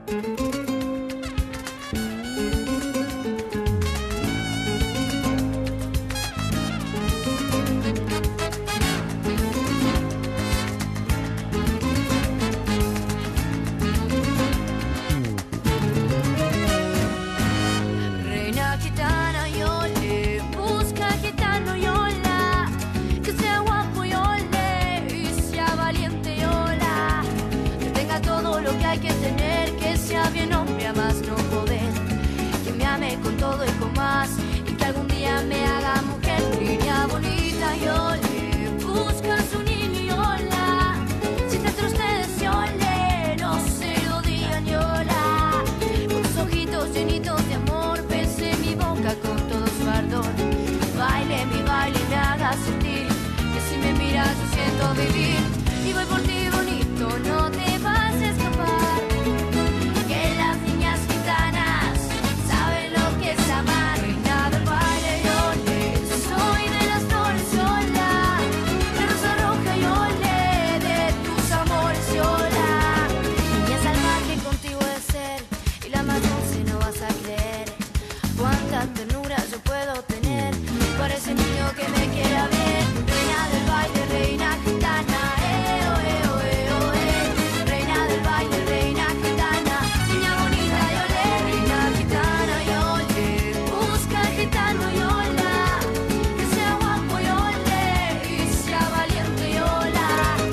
Reina gitana, yole, busca gitano, yola, que sea guapo, yole, y sea valiente, yola, que tenga todo lo que hay que tener, que sea bien hombre a más no poder, que me ame con todo y con más, y que algún día me haga mujer. Niña bonita, yole, busca a su niño, yola, si entre ustedes, yole, no se lo digan, yola, con sus ojitos llenitos de amor, besé mi boca con todo su ardor, baile mi baile y me haga sentir que si me miras yo siento vivir, y voy por ti bonito, no te vas a escapar, que las niñas gitanas saben lo que es amar. Reina del baile, yole, soy de las flores, yola, de rosa roja, yole, de tus amores, yola, niña salvaje contigo de ser, y la más dulce no vas a creer, cuánta ternura yo puedo tener, para ese niño que me quiera ver. Reina del baile, reina gitana, oh, reina del baile, reina gitana, niña bonita, yole, reina gitana, yole, busca al gitano, yola, que sea guapo, yole, y sea valiente, yola.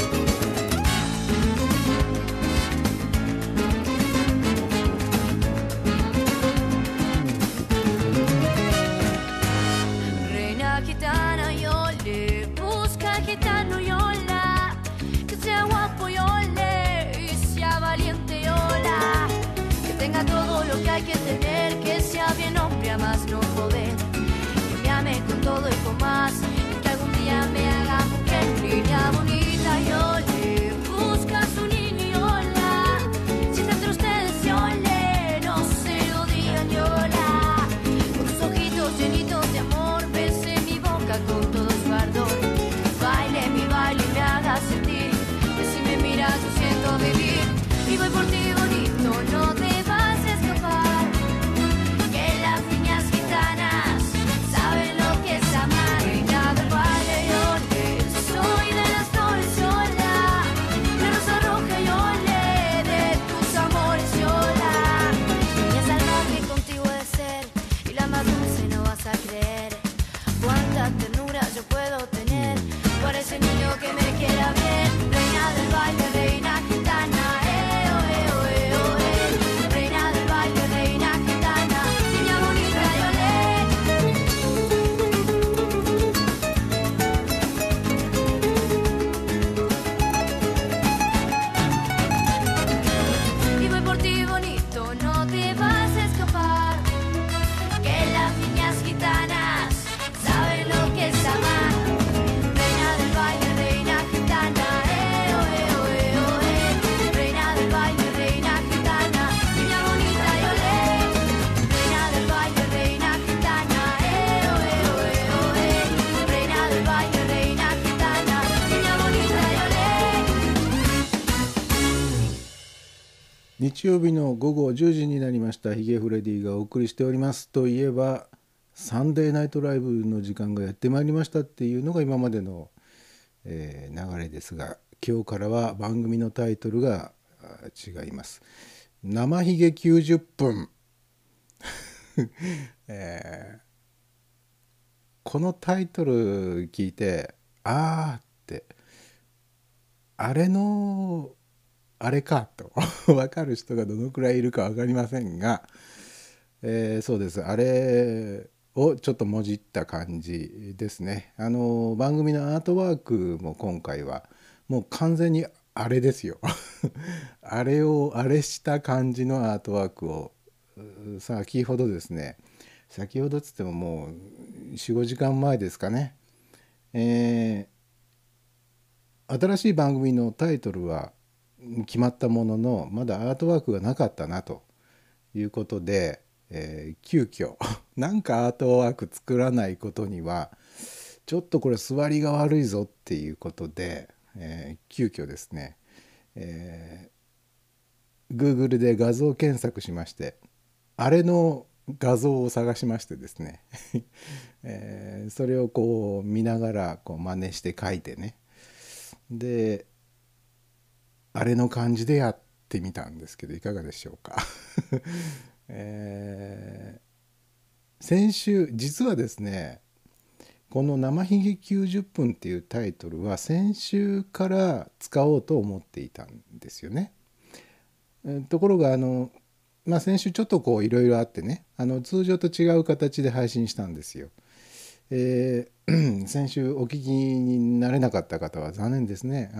Reina gitana, yole, busca al gitano, yola, que sea guapo, yole, y sea valiente, yola, que tenga todo lo que hay que tener, que sea bien hombre a más no poder, que me ame con todo y con más, y que algún día me haga mujer. Niña bonita, yole, busca a su niño, yola, si está entre ustedes, yole, no se lo digan, yola, con sus ojitos llenitos de amor, besé mi boca con todo su ardor, baile mi baile y me haga sentir que si me miras yo siento vivir, y voy por ti bonito, no te vas a escapar, que las niñas gitanas saben lo que es amar. Reina del baile, yole, soy de las flores, yola, de rosa roja, yole, de tus amores, yola, niña salvaje contigo de ser, y la más dulce no vas a creer, cuánta ternura yo puedo tener, para ese niño que me quiera ver. Reina del baile, reina gitana, reina del baile, reina gitana, niña bonita, yole, y voy por ti bonito, no te vas a escapar, que las niñas gitanas saben lo que es amar. Reina del baile, reina gitana, reina del baile, reina gitana, niña bonita, yole, reina del baile, reina gitana, reina del baile, reina gitana, niña bonita, yole. 日曜日の午後10時になりました。ヒゲフレディがお送りしております。といえばサンデーナイトライブの時間がやってまいりましたっていうのが今までの、流れですが、今日からは番組のタイトルが違います。生ヒゲ90分、このタイトル聞いてあーってあれのあれかと分かる人がどのくらいいるか分かりませんが、そうです、あれをちょっともじった感じですね。番組のアートワークも今回はもう完全にあれですよあれした感じのアートワークを先ほどですね、先ほどつってももう 4,5 時間前ですかね、新しい番組のタイトルは決まったもののまだアートワークがなかったなということで、急遽なんかアートワーク作らないことにはちょっとこれ座りが悪いぞっていうことで、急遽ですね、 Google で画像検索しまして、あれの画像を探しましてですね、それをこう見ながらこう真似して書いてね、であれの感じでやってみたんですけど、いかがでしょうか。先週実はですね、この「生ひげ90分」っていうタイトルは先週から使おうと思っていたんですよね。ところが先週ちょっとこういろいろあってね、通常と違う形で配信したんですよ。先週お聞きになれなかった方は残念ですね。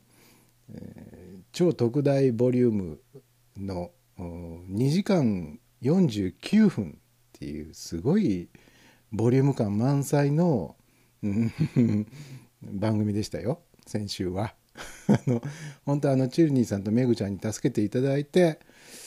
超特大ボリュームの2時間49分っていうすごいボリューム感満載の番組でしたよ、先週は。本当チルニーさんとメグちゃんに助けていただいて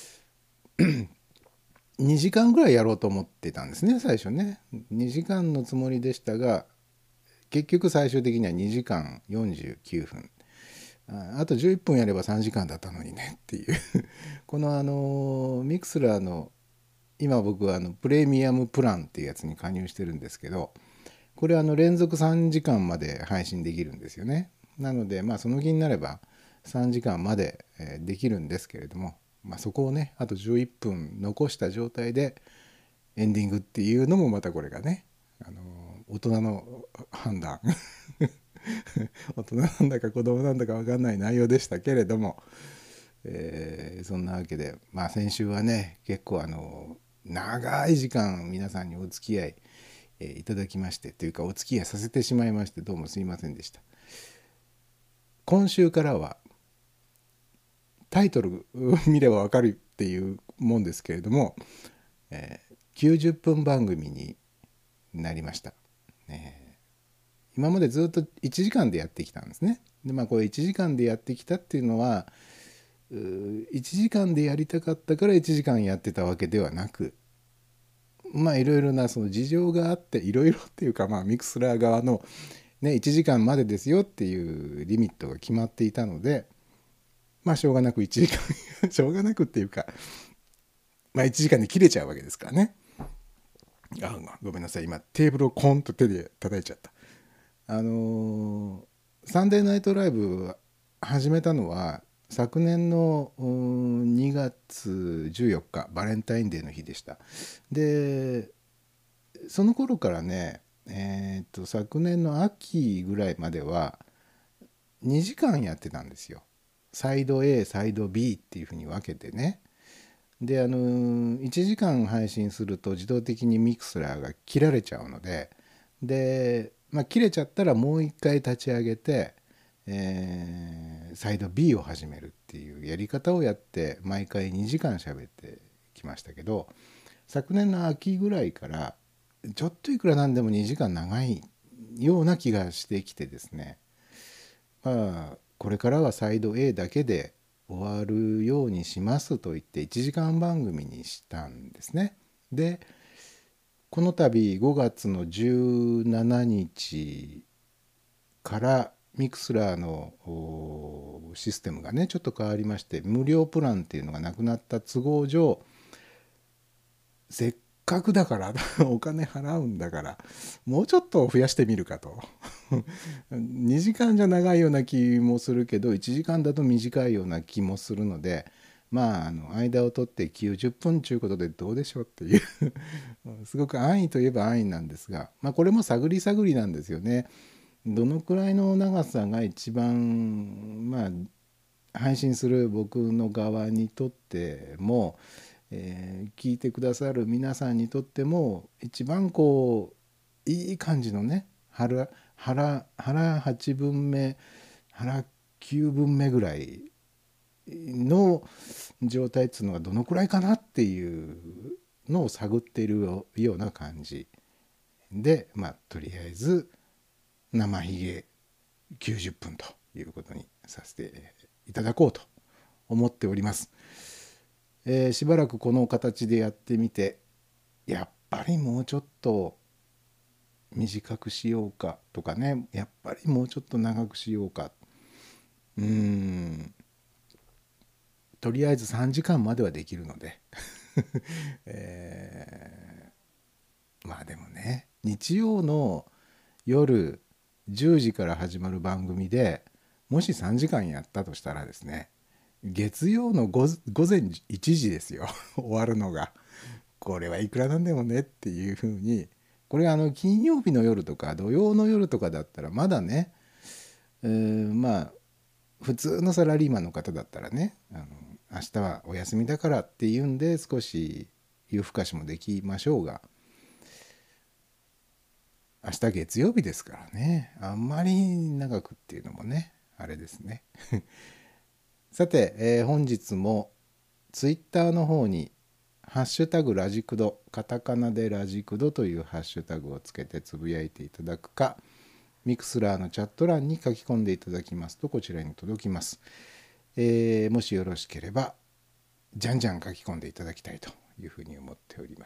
2時間ぐらいやろうと思ってたんですね、最初ね。2時間のつもりでしたが、結局最終的には2時間49分。あと11分やれば3時間だったのにねっていうこのミクスラーの今僕はプレミアムプランっていうやつに加入してるんですけど、これ連続3時間まで配信できるんですよね。なのでその気になれば3時間までできるんですけれども、そこをねあと11分残した状態でエンディングっていうのもまたこれがね、大人の判断大人なんだか子供なんだか分かんない内容でしたけれども、そんなわけで先週はね結構長い時間皆さんにお付き合い、いただきましてというかお付き合いさせてしまいまして、どうもすいませんでした。今週からはタイトル見ればわかるっていうもんですけれども、90分番組になりました。今までずっと1時間でやってきたんですね。でこれ1時間でやってきたっていうのは1時間でやりたかったから1時間やってたわけではなく、いろいろなその事情があって、いろいろっていうかミクスラー側のね1時間までですよっていうリミットが決まっていたので、しょうがなく1時間しょうがなくっていうか1時間で切れちゃうわけですからね。ごめんなさい、今テーブルをコンと手で叩いちゃった。サンデーナイトライブ始めたのは昨年の2月14日バレンタインデーの日でした。でその頃からね、昨年の秋ぐらいまでは2時間やってたんですよ。サイド A サイド B っていうふうに分けてね。で1時間配信すると自動的にミクスラーが切られちゃうので、切れちゃったらもう一回立ち上げて、サイド B を始めるっていうやり方をやって毎回2時間喋ってきましたけど、昨年の秋ぐらいからちょっといくらなんでも2時間長いような気がしてきてですね、これからはサイド A だけで終わるようにしますと言って1時間番組にしたんですね。でこの度5月の17日からミクスラーのシステムがねちょっと変わりまして、無料プランっていうのがなくなった都合上、せっかくだからお金払うんだからもうちょっと増やしてみるかと2時間じゃ長いような気もするけど1時間だと短いような気もするので、間を取って90分ということでどうでしょうっていうすごく安易といえば安易なんですが、これも探り探りなんですよね。どのくらいの長さが一番配信する僕の側にとっても、聞いてくださる皆さんにとっても一番いい感じのね腹8分目腹9分目ぐらいの状態っていうのがどのくらいかなっていうのを探っているような感じで、とりあえず生ひげ90分ということにさせていただこうと思っております。しばらくこの形でやってみて、やっぱりもうちょっと短くしようかとかね、やっぱりもうちょっと長くしようか、 とりあえず3時間まではできるので、まあでもね、日曜の夜10時から始まる番組でもし3時間やったとしたらですね、月曜の午前1時ですよ終わるのが。これはいくらなんでもねっていうふうに、これ金曜日の夜とか土曜の夜とかだったらまだね、まあ普通のサラリーマンの方だったらね、明日はお休みだからっていうんで少し夜更かしもできましょうが、明日月曜日ですからね、あんまり長くっていうのもねあれですねさて、本日もツイッターの方にハッシュタグラジクド、カタカナでラジクドというハッシュタグをつけてつぶやいていただくか、ミクスラーのチャット欄に書き込んでいただきますとこちらに届きます。もしよろしければじゃんじゃん書き込んでいただきたいというふうに思っております。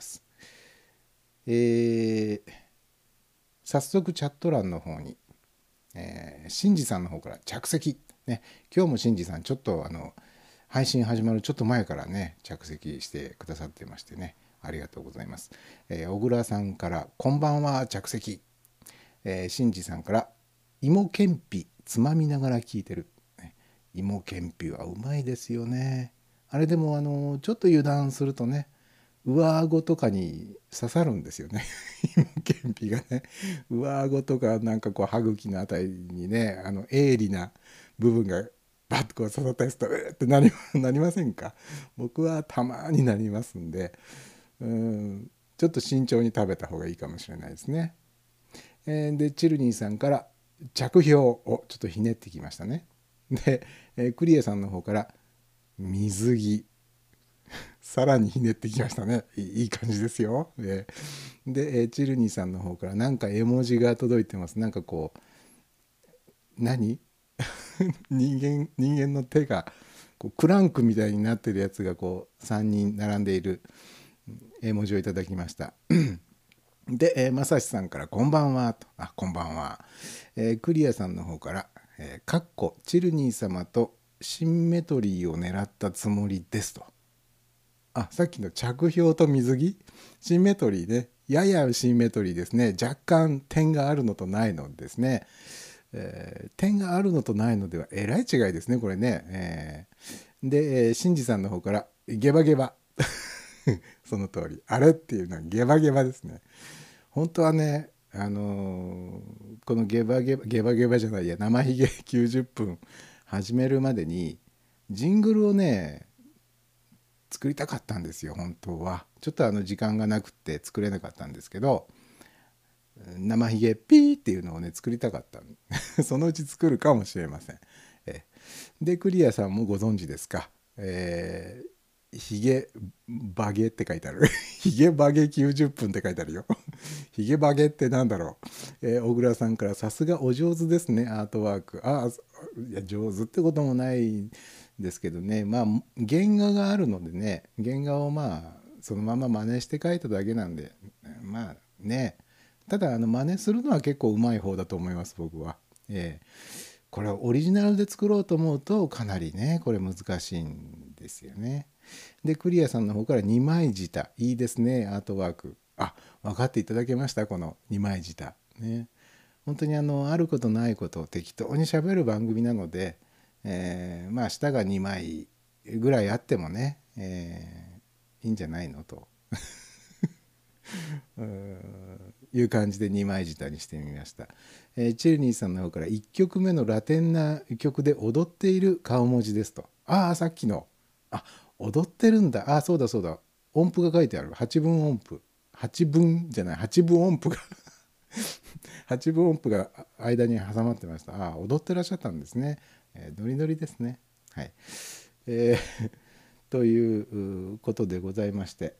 早速チャット欄の方に、しんじさんの方から着席、ね、今日もしんじさんちょっと配信始まるちょっと前からね着席してくださってましてね、ありがとうございます。小倉さんからこんばんは着席、しんじさんから芋けんぴつまみながら聞いてる、ね、芋けんぴはうまいですよね。あれでもちょっと油断するとね、上顎とかに刺さるんですよね芋けんぴがね。上顎とかなんかこう歯茎のあたりにね、鋭利な部分がバッとこう刺さったりするとってなりませんか？僕はたまになりますんで、ちょっと慎重に食べた方がいいかもしれないですね。でチルニーさんから着氷をちょっとひねってきましたね。で、クリエさんの方から水着さらにひねってきましたね。いい感じですよ。で、チルニーさんの方からなんか絵文字が届いてます。なんかこう何人間の手がこうクランクみたいになってるやつがこう3人並んでいる絵文字をいただきましたで、まさしさんからこんばんはと、こんばんは。クリアさんの方からかっこチルニー様とシンメトリーを狙ったつもりですと。さっきの着氷と水着シンメトリーね、ややシンメトリーですね。若干点があるのとないのですね。点があるのとないのではえらい違いですねこれね。で、シンジさんの方からゲバゲバその通り、あれっていうのはゲバゲバですね。本当はね、このゲバゲバじゃないや、生ひげ90分始めるまでにジングルをね作りたかったんですよ。本当はちょっと時間がなくって作れなかったんですけど、生ひげピーっていうのをね作りたかったそのうち作るかもしれません。でクリアさんもご存知ですか、ひげバゲって書いてあるひげバゲ90分って書いてあるよひげバゲってなんだろう。小倉さんからさすがお上手ですねアートワーク。いや上手ってこともないですけどね、まあ原画があるのでね、原画をまあそのまま真似して描いただけなんで、まあね、ただ真似するのは結構うまい方だと思います僕は。これをオリジナルで作ろうと思うとかなりねこれ難しいんですよね。でクリアさんの方から二枚舌いいですねアートワーク。分かっていただけました？この二枚舌ね、本当にあることないことを適当にしゃべる番組なので、まあ舌が2枚ぐらいあってもね、いいんじゃないのという感じで二枚舌にしてみました。チェルニーさんの方から1曲目のラテンな曲で踊っている顔文字ですと。さっきの踊ってるんだ。そうだそうだ、音符が書いてある。8分音符、8分じゃない、8分音符が8分音符が間に挟まってました。踊ってらっしゃったんですね。ノリノリですね。はい。ということでございまして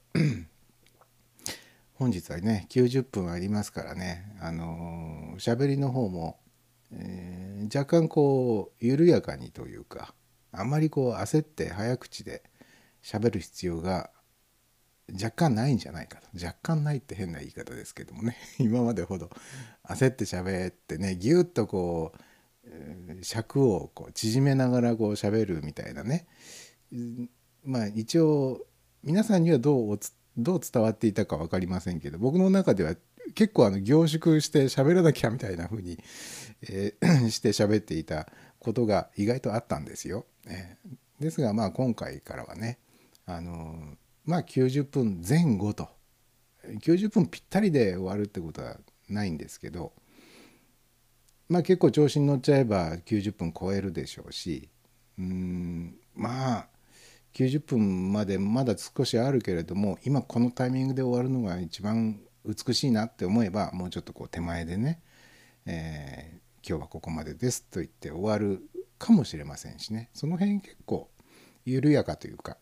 本日はね90分ありますからね、喋りの方も、若干こう緩やかにというか、あまりこう焦って早口で喋る必要が若干ないんじゃないかと。若干ないって変な言い方ですけどもね今までほど焦って喋ってねギュッとこう尺をこう縮めながらこう喋るみたいなねまあ一応皆さんにはどう伝わっていたか分かりませんけど、僕の中では結構凝縮して喋らなきゃみたいな風に、して喋っていたことが意外とあったんですよ。ですがまあ今回からはね、まあ90分前後と、90分ぴったりで終わるってことはないんですけど、まあ結構調子に乗っちゃえば90分超えるでしょうし、まあ90分までまだ少しあるけれども、今このタイミングで終わるのが一番美しいなって思えば、もうちょっとこう手前でね、今日はここまでですと言って終わるかもしれませんしね。その辺結構緩やかというか、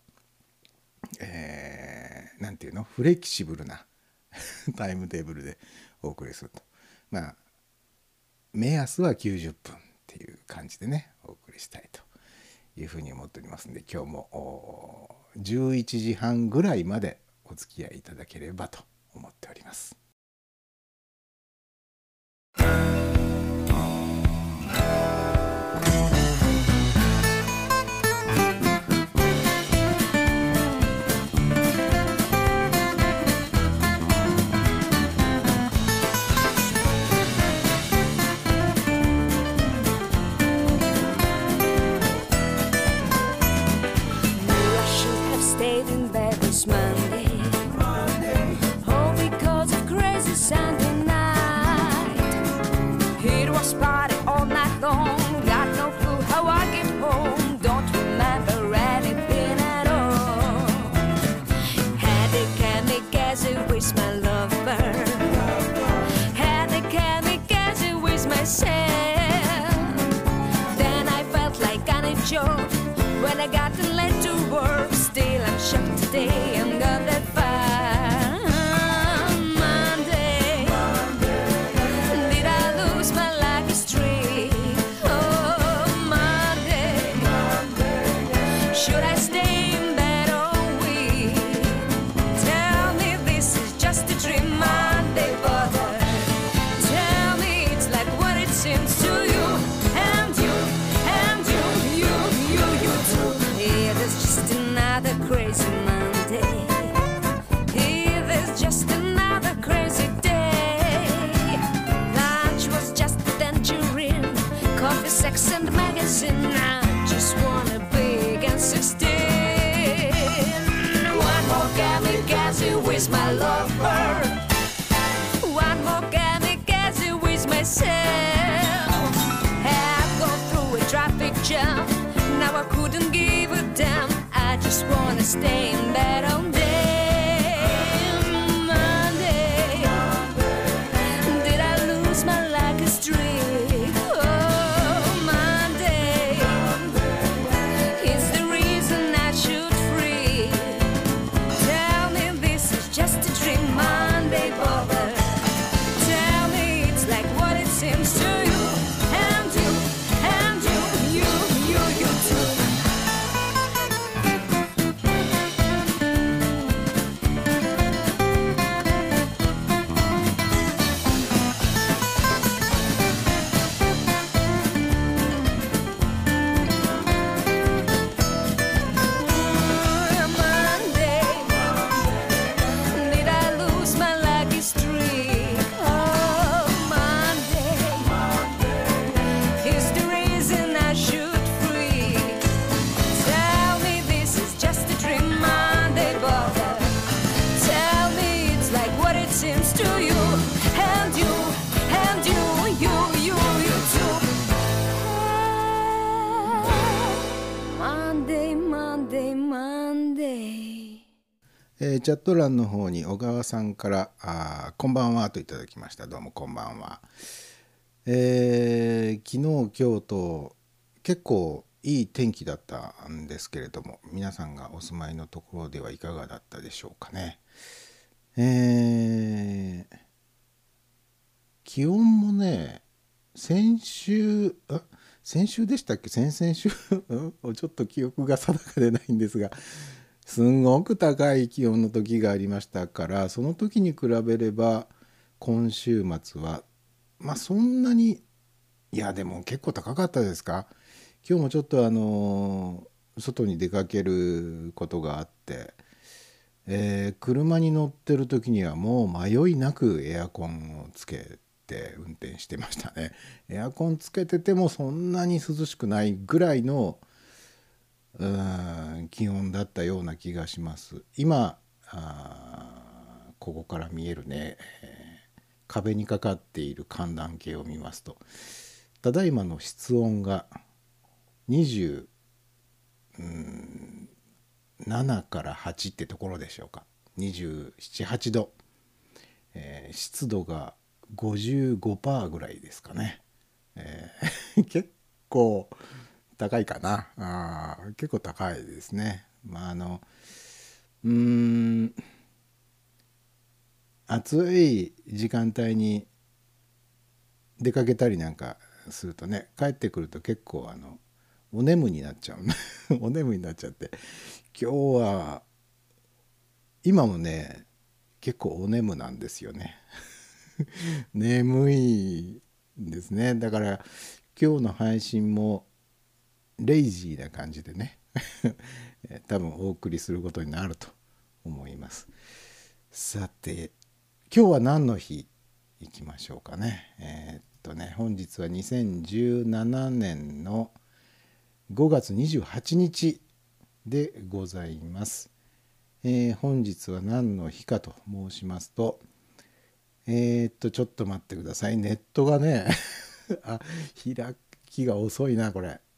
なんていうの、フレキシブルなタイムテーブルでお送りすると、まあ目安は90分っていう感じでねお送りしたいというふうに思っておりますので、今日も11時半ぐらいまでお付き合いいただければと思っております。 When I got the lead to work, still I'm shocked today. I'm gone that far. Monday, did I lose my lucky streak? Oh, Monday, should I stay in bed all week? Tell me this is just a dream, Monday, bother. Tell me it's like what it seems to you. Crazy Monday. Here there's just another crazy day. Lunch was just a tangerine, coffee, sex and magazine. I just wanna big and 16. One more kamikaze with my lover. One more kamikaze with myself. I've gone through a traffic jam. Now I couldn't give a damn. I just wanna stay in bed all day. Monday, did I lose my lucky streak? Oh, Monday, is the reason I should free. Tell me this is just a dream, Monday, bother. Tell me it's like what it seems to you, and you, and you too. チャット欄の方に小川さんからこんばんはといただきました。どうもこんばんは。昨日今日と結構いい天気だったんですけれども、皆さんがお住まいのところではいかがだったでしょうかね。気温もね、先週でしたっけ、先々週ちょっと記憶が定かでないんですが、すんごく高い気温の時がありましたから、その時に比べれば今週末はまあそんなに、いやでも結構高かったですか。今日もちょっと外に出かけることがあって、車に乗ってる時にはもう迷いなくエアコンをつけて運転してましたね。エアコンつけててもそんなに涼しくないぐらいの気温だったような気がします。今ここから見えるね、壁にかかっている寒暖計を見ますと、ただいまの室温が27から8ってところでしょうか。27、8度、湿度が55%ぐらいですかね。結構高いかな。結構高いですね。暑い時間帯に出かけたりなんかするとね、帰ってくると結構お眠になっちゃうお眠になっちゃって、今日は今もね結構お眠なんですよね眠いんですね。だから今日の配信もレイジーな感じでね多分お送りすることになると思います。さて今日は何の日いきましょうかね。本日は2017年の5月28日でございます。本日は何の日かと申しますと、ちょっと待ってください。ネットがね開きが遅いなこれ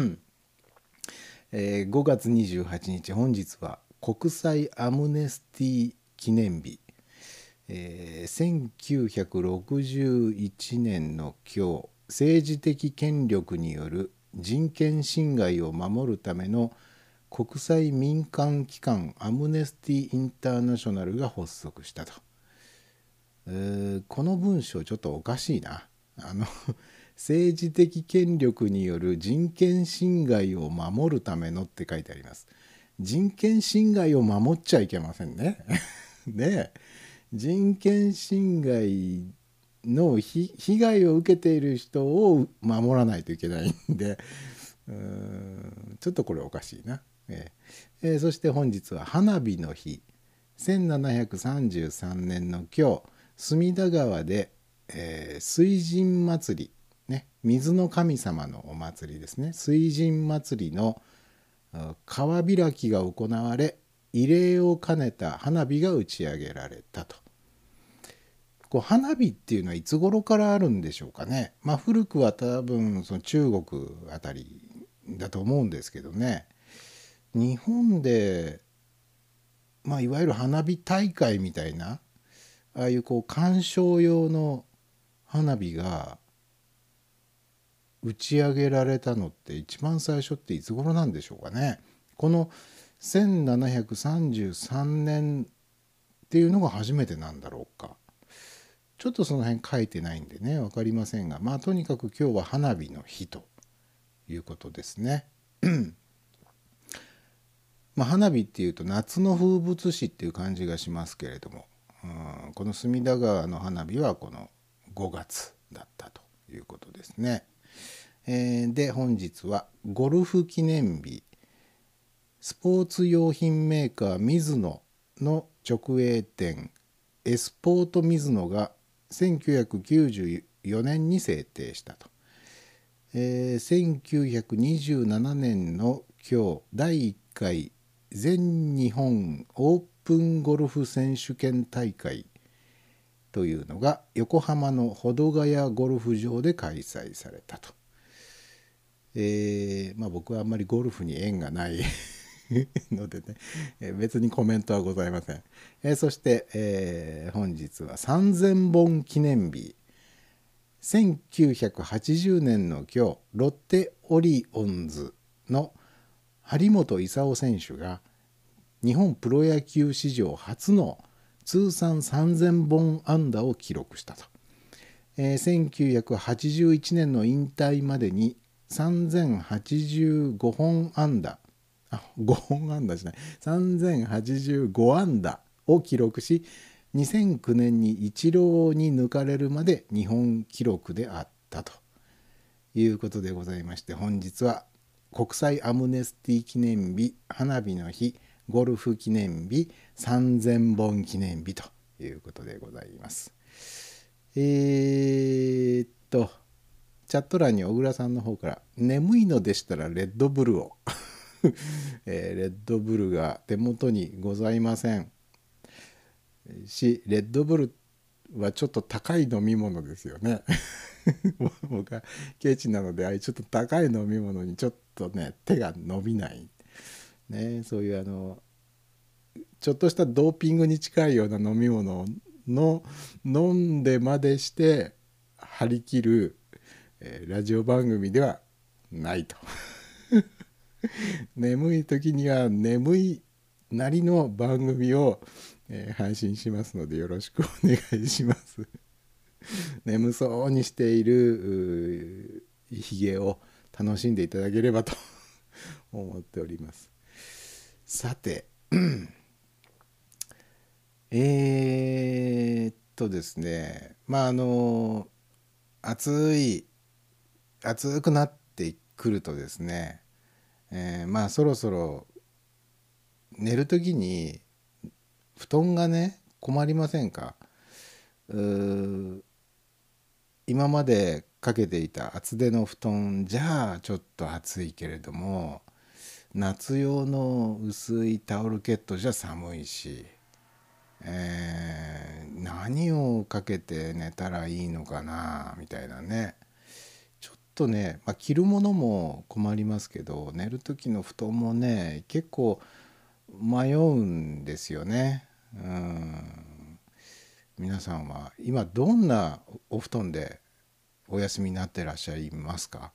5月28日、本日は国際アムネスティ記念日。1961年の今日、政治的権力による人権侵害を守るための国際民間機関アムネスティ・インターナショナルが発足したと。この文章ちょっとおかしいな。政治的権力による人権侵害を守るためのって書いてあります。人権侵害を守っちゃいけませんね。ねえ、人権侵害の被害を受けている人を守らないといけないんで、ちょっとこれおかしいな。そして本日は花火の日。1733年の今日、隅田川で、水神祭り、ね、水の神様のお祭りですね。水神祭りの川開きが行われ、慰霊を兼ねた花火が打ち上げられたと。花火っていうのはいつ頃からあるんでしょうかね。古くは多分その中国あたりだと思うんですけどね。日本でいわゆる花火大会みたいな、ああいう鑑賞用の花火が打ち上げられたのって一番最初っていつ頃なんでしょうかね。この1733年っていうのが初めてなんだろうか。ちょっとその辺書いてないんでね分かりませんが、とにかく今日は花火の日ということですね。花火っていうと夏の風物詩っていう感じがしますけれども、この隅田川の花火はこの5月だったということですね。で本日はゴルフ記念日。スポーツ用品メーカーミズノの直営店エスポートミズノが1994年に制定したと。1927年の今日、第1回全日本オープンゴルフ選手権大会というのが横浜の保土ヶ谷ゴルフ場で開催されたと。僕はあんまりゴルフに縁がないのでね、別にコメントはございません。そして、本日は3000本記念日。1980年の今日、ロッテオリオンズの張本勲選手が日本プロ野球史上初の通算3000本安打を記録したと。1981年の引退までに3085本安打、5本安打じゃない、3085安打を記録し、2009年にイチローに抜かれるまで日本記録であったということでございまして、本日は国際アムネスティ記念日、花火の日、ゴルフ記念日、3000本記念日ということでございます。チャット欄に小倉さんの方から眠いのでしたらレッドブルをレッドブルが手元にございませんし、レッドブルはちょっと高い飲み物ですよね僕はケチなので、ちょっと高い飲み物にちょっとね手が伸びないね。そういうちょっとしたドーピングに近いような飲み物の飲んでまでして張り切る、ラジオ番組ではないと眠い時には眠いなりの番組を、配信しますのでよろしくお願いします眠そうにしているひげを楽しんでいただければと思っております。さてですね、暑くなってくるとですね、そろそろ寝る時に布団がね困りませんか？今までかけていた厚手の布団じゃあちょっと暑いけれども、夏用の薄いタオルケットじゃ寒いし、何をかけて寝たらいいのかなみたいなね。ちょっとね、着るものも困りますけど、寝る時の布団もね結構迷うんですよね。皆さんは今どんなお布団でお休みになってらっしゃいますか？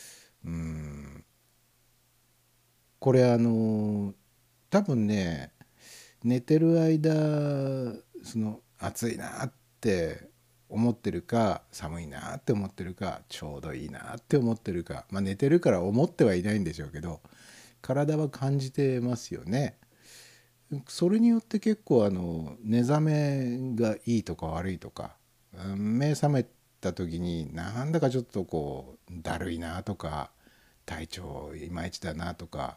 これ多分ね、寝てる間暑いなって思ってるか、寒いなって思ってるか、ちょうどいいなって思ってるか、寝てるから思ってはいないんでしょうけど、体は感じてますよね。それによって結構寝覚めがいいとか悪いとか、目覚めた時になんだかちょっとこうだるいなとか、体調いまいちだなとか、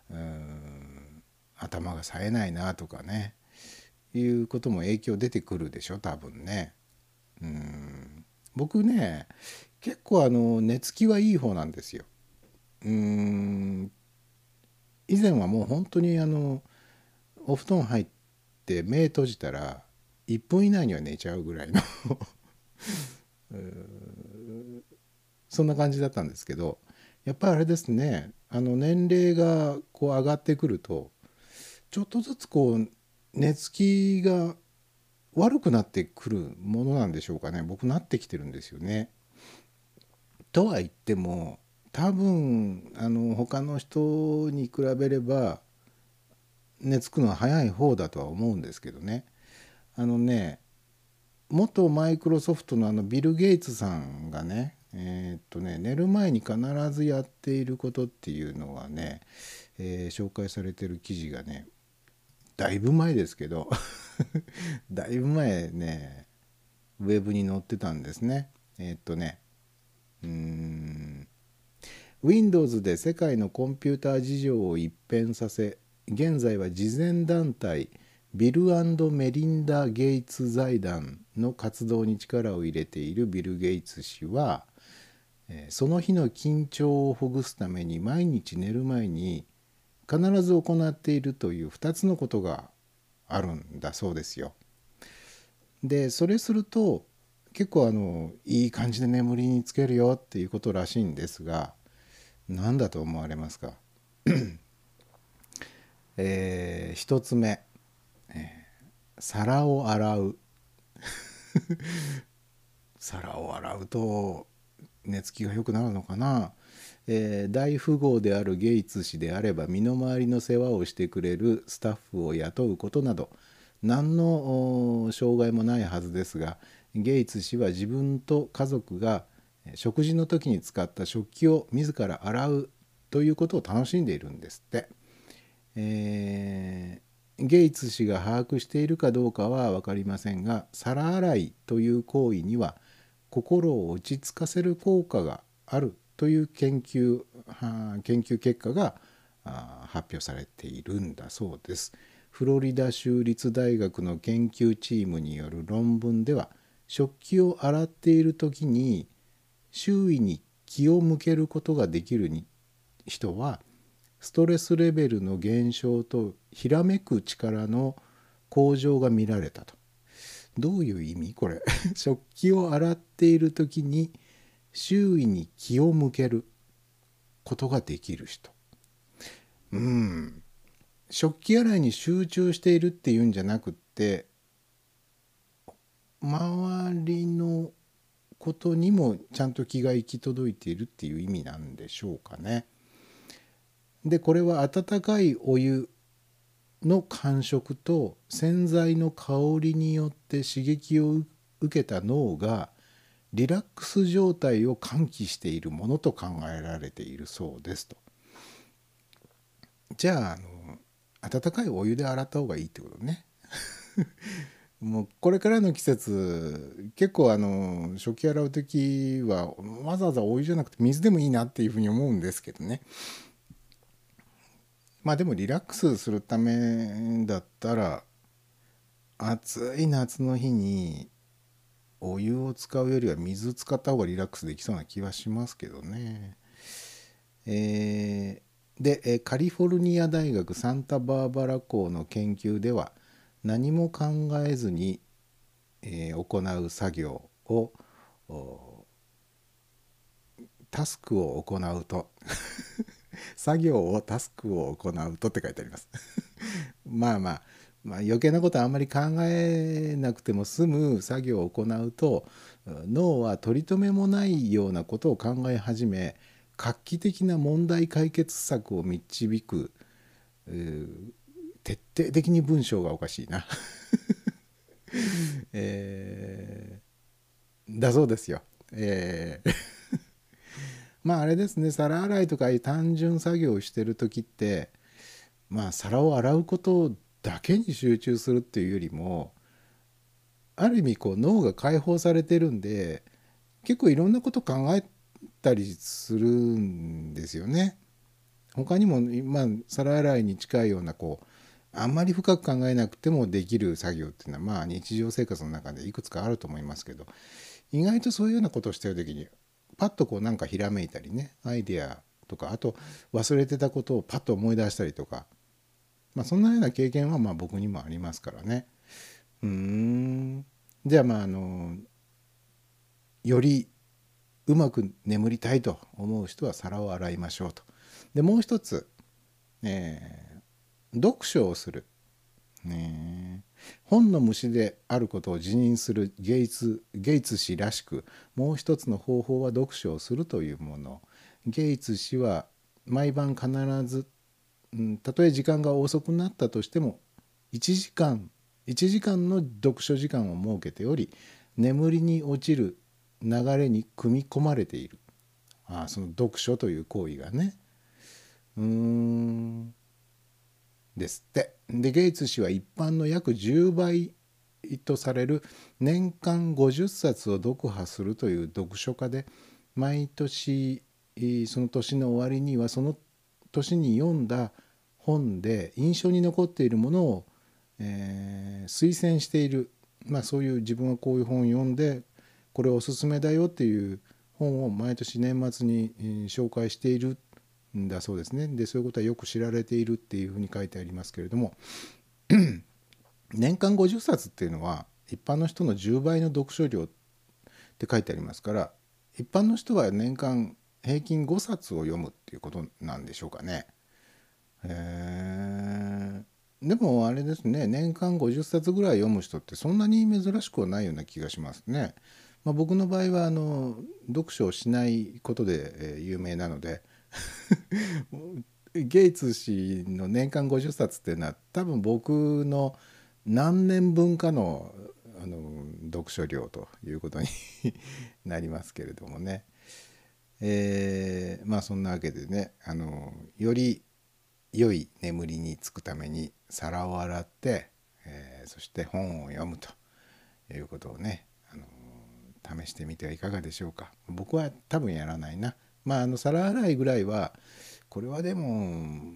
頭が冴えないなとかね、いうことも影響出てくるでしょ多分ね。僕ね結構寝つきはいい方なんですよ。以前はもう本当にお布団入って目閉じたら1分以内には寝ちゃうぐらいのそんな感じだったんですけど、やっぱりあれですね、年齢がこう上がってくるとちょっとずつこう寝つきが悪くなってくるものなんでしょうかね。僕なってきてるんですよね。とは言っても多分他の人に比べれば寝つくのは早い方だとは思うんですけどね。元マイクロソフトのビル・ゲイツさんがね、寝る前に必ずやっていることっていうのがね、紹介されてる記事がね、だいぶ前ですけどだいぶ前ねウェブに載ってたんですね。Windows で世界のコンピューター事情を一変させ、現在は慈善団体ビル&メリンダ・ゲイツ財団の活動に力を入れているビル・ゲイツ氏は、その日の緊張をほぐすために毎日寝る前に必ず行っているという2つのことがあるんだそうですよ。でそれすると結構いい感じで眠りにつけるよっていうことらしいんですが、何だと思われますか？一つ目、皿を洗う皿を洗うと寝つきが良くなるのかな。大富豪であるゲイツ氏であれば身の回りの世話をしてくれるスタッフを雇うことなど何の障害もないはずですが、ゲイツ氏は自分と家族が食事の時に使った食器を自ら洗うということを楽しんでいるんですって。ゲイツ氏が把握しているかどうかは分かりませんが、皿洗いという行為には心を落ち着かせる効果があるという研究結果が発表されているんだそうです。フロリダ州立大学の研究チームによる論文では、食器を洗っている時に周囲に気を向けることができる人はストレスレベルの減少とひらめく力の向上が見られたと。どういう意味これ食器を洗っている時に周囲に気を向けることができる人、食器洗いに集中しているっていうんじゃなくって、周りのことにもちゃんと気が行き届いているっていう意味なんでしょうかね。でこれは温かいお湯の感触と洗剤の香りによって刺激を受けた脳がリラックス状態を喚起しているものと考えられているそうですと。じゃあ温かいお湯で洗った方がいいってことねもうこれからの季節結構食器洗う時はわざわざお湯じゃなくて水でもいいなっていうふうに思うんですけどね。まあでもリラックスするためだったら暑い夏の日にお湯を使うよりは水使った方がリラックスできそうな気はしますけどね。でカリフォルニア大学サンタバーバラ校の研究では、何も考えずに、行う作業をタスクを行うと作業をタスクを行うとって書いてありますまあ余計なことはあんまり考えなくても済む作業を行うと、脳は取り留めもないようなことを考え始め、画期的な問題解決策を導く、徹底的に文章がおかしいなだそうですよ。まああれですね、皿洗いとか単純作業をしてる時って、皿を洗うことだけに集中するっていうよりも、ある意味脳が解放されてるんで、結構いろんなこと考えたりするんですよね。他にも、皿洗いに近いようなあんまり深く考えなくてもできる作業っていうのは日常生活の中でいくつかあると思いますけど、意外とそういうようなことをしてる時にパッとなんかひらめいたりね、アイデアとか、あと忘れてたことをパッと思い出したりとか、そんなような経験は僕にもありますからね。じゃあよりうまく眠りたいと思う人は皿を洗いましょうと。でもう一つ、読書をする、本の虫であることを自認するゲイツ氏らしく、もう一つの方法は読書をするというもの。ゲイツ氏は毎晩必ず、たとえ時間が遅くなったとしても1時間の読書時間を設けており、眠りに落ちる流れに組み込まれている。その読書という行為がね。ですって。でゲイツ氏は一般の約10倍とされる年間50冊を読破するという読書家で、毎年その年の終わりにはその年に読んだ本で印象に残っているものを、推薦している、そういう自分はこういう本を読んでこれおすすめだよっていう本を毎年年末に紹介しているんだそうですね。でそういうことはよく知られているっていうふうに書いてありますけれども年間50冊っていうのは一般の人の10倍の読書量って書いてありますから、一般の人は年間平均5冊を読むっていうことなんでしょうかね。でもあれですね、年間50冊ぐらい読む人ってそんなに珍しくはないような気がしますね。僕の場合は読書をしないことで有名なのでゲイツ氏の年間50冊っていうのは多分僕の何年分かの読書量ということになりますけれどもね。そんなわけでね、より良い眠りにつくために皿を洗って、そして本を読むということをね、試してみてはいかがでしょうか。僕は多分やらないな。 まあ皿洗いぐらいはこれはでも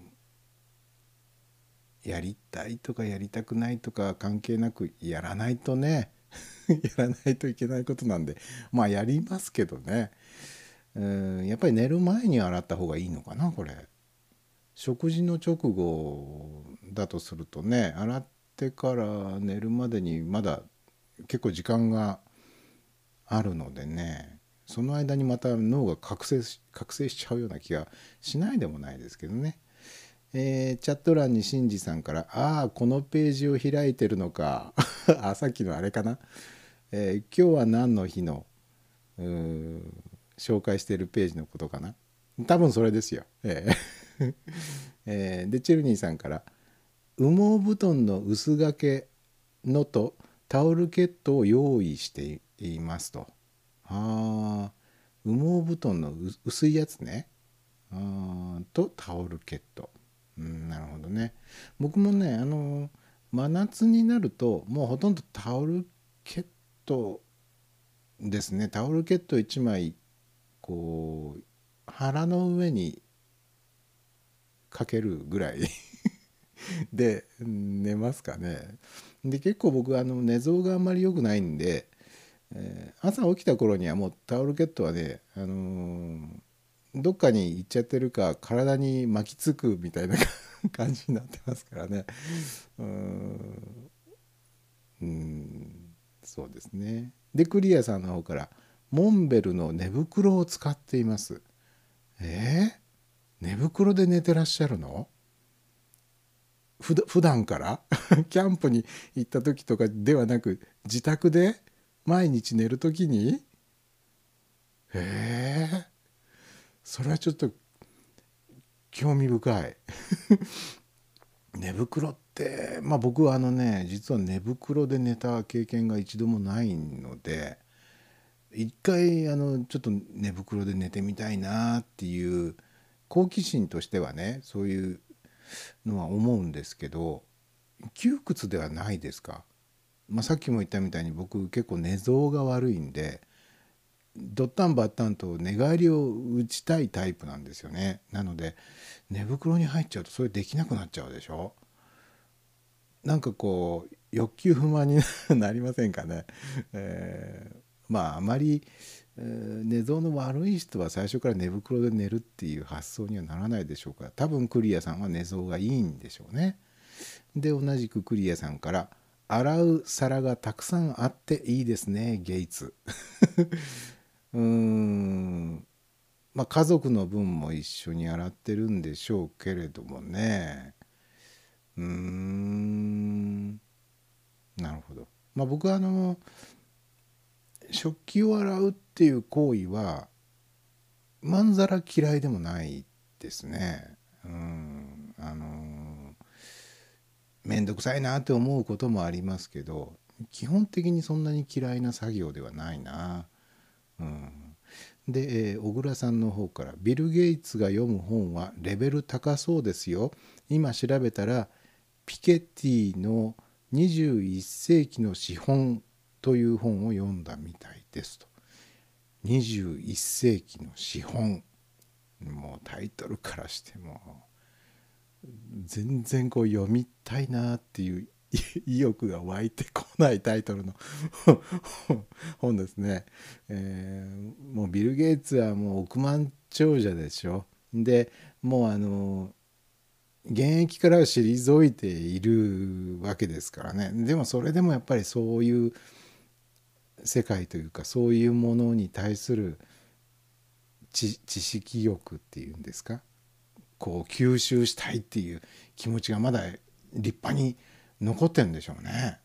やりたいとかやりたくないとか関係なくやらないとねやらないといけないことなんで、まあやりますけどね。やっぱり寝る前に洗った方がいいのかなこれ。食事の直後だとするとね、洗ってから寝るまでにまだ結構時間があるのでね、その間にまた脳が覚醒しちゃうような気がしないでもないですけどね。チャット欄にしんじさんから「ああこのページを開いてるのか」あ、さっきのあれかな、今日は何の日の紹介しているページのことかな、多分それですよ。でチェルニーさんから「羽毛布団の薄掛けのとタオルケットを用意しています」と。ああ、羽毛布団の薄いやつね。とタオルケット。なるほどね。僕もね真夏になるともうほとんどタオルケットですね。タオルケット1枚こう腹の上にかけるぐらいで寝ますかね。で結構僕寝相があんまり良くないんで、朝起きた頃にはもうタオルケットはねどっかに行っちゃってるか体に巻きつくみたいな感じになってますからね。そうですね。でクリアさんの方からモンベルの寝袋を使っています。寝袋で寝てらっしゃるの？普段からキャンプに行った時とかではなく自宅で毎日寝る時に？それはちょっと興味深い寝袋って僕は実は寝袋で寝た経験が一度もないので、一回ちょっと寝袋で寝てみたいなっていう好奇心としてはね、そういうのは思うんですけど、窮屈ではないですか？さっきも言ったみたいに僕結構寝相が悪いんで、ドッタンバッタンと寝返りを打ちたいタイプなんですよね。なので寝袋に入っちゃうとそれできなくなっちゃうでしょ。なんかこう欲求不満になりませんかね。あまり、寝相の悪い人は最初から寝袋で寝るっていう発想にはならないでしょうから、多分クリアさんは寝相がいいんでしょうね。で同じくクリアさんから「洗う皿がたくさんあっていいですねゲイツ」家族の分も一緒に洗ってるんでしょうけれどもね。なるほど。僕は食器を洗うっていう行為はまんざら嫌いでもないですね。めんどくさいなって思うこともありますけど、基本的にそんなに嫌いな作業ではないな。で、小倉さんの方からビル・ゲイツが読む本はレベル高そうですよ。今調べたらピケティの21世紀の資本という本を読んだみたいですと。21世紀の資本、もうタイトルからしても全然こう読みたいなっていう意欲が湧いてこないタイトルの本ですね。もうビル・ゲイツはもう億万長者でしょ。でもう現役から退いているわけですからね。でもそれでもやっぱりそういう世界というかそういうものに対する知識欲っていうんですか、こう吸収したいっていう気持ちがまだ立派に残ってるんでしょうね。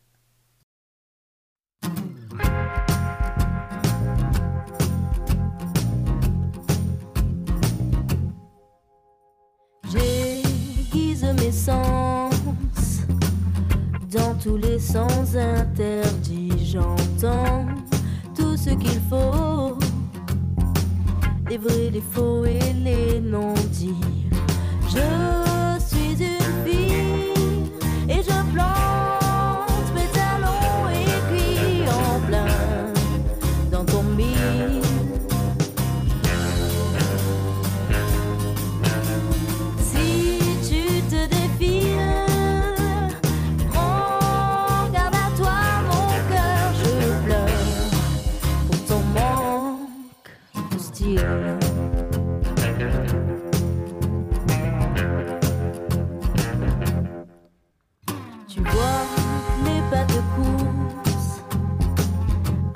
J'aiguise mes sens dans tous les sens interdits. J'entends tout ce qu'il faut, les vrais, les faux et les non-dits. Je suis une fille et je plante mes talons aiguilles en plein dans ton mille.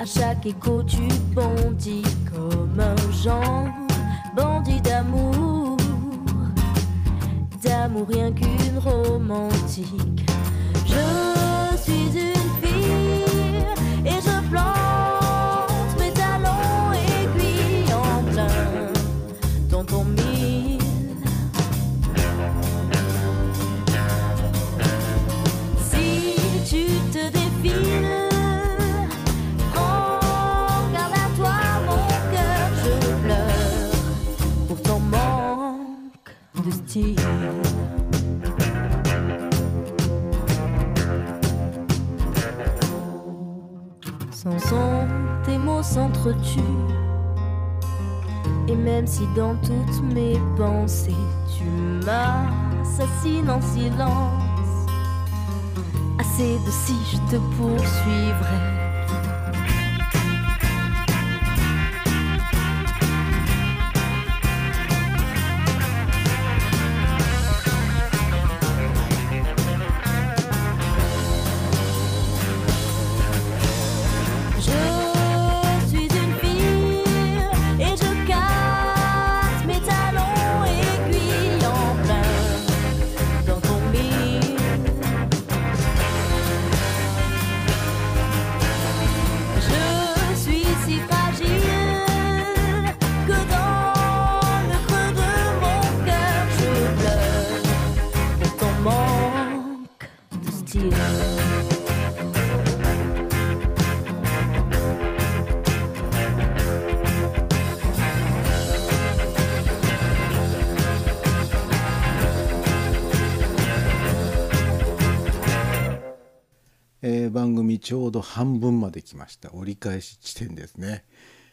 À chaque écho tu bondis comme un genre bandit d'amour, d'amour rien qu'une romantique. Je suis une fille et je plante mes talons aiguilles en plein dans ton mille. Si tu te défiles, prends garde à toi mon cœur, je pleure pour ton manque de style. Sans son, tes mots s'entretuent. Et même si dans toutes mes pensées tu m'assassines en silence, assez de si je te poursuivrai. 番組ちょうど半分まで来ました。折り返し地点ですね。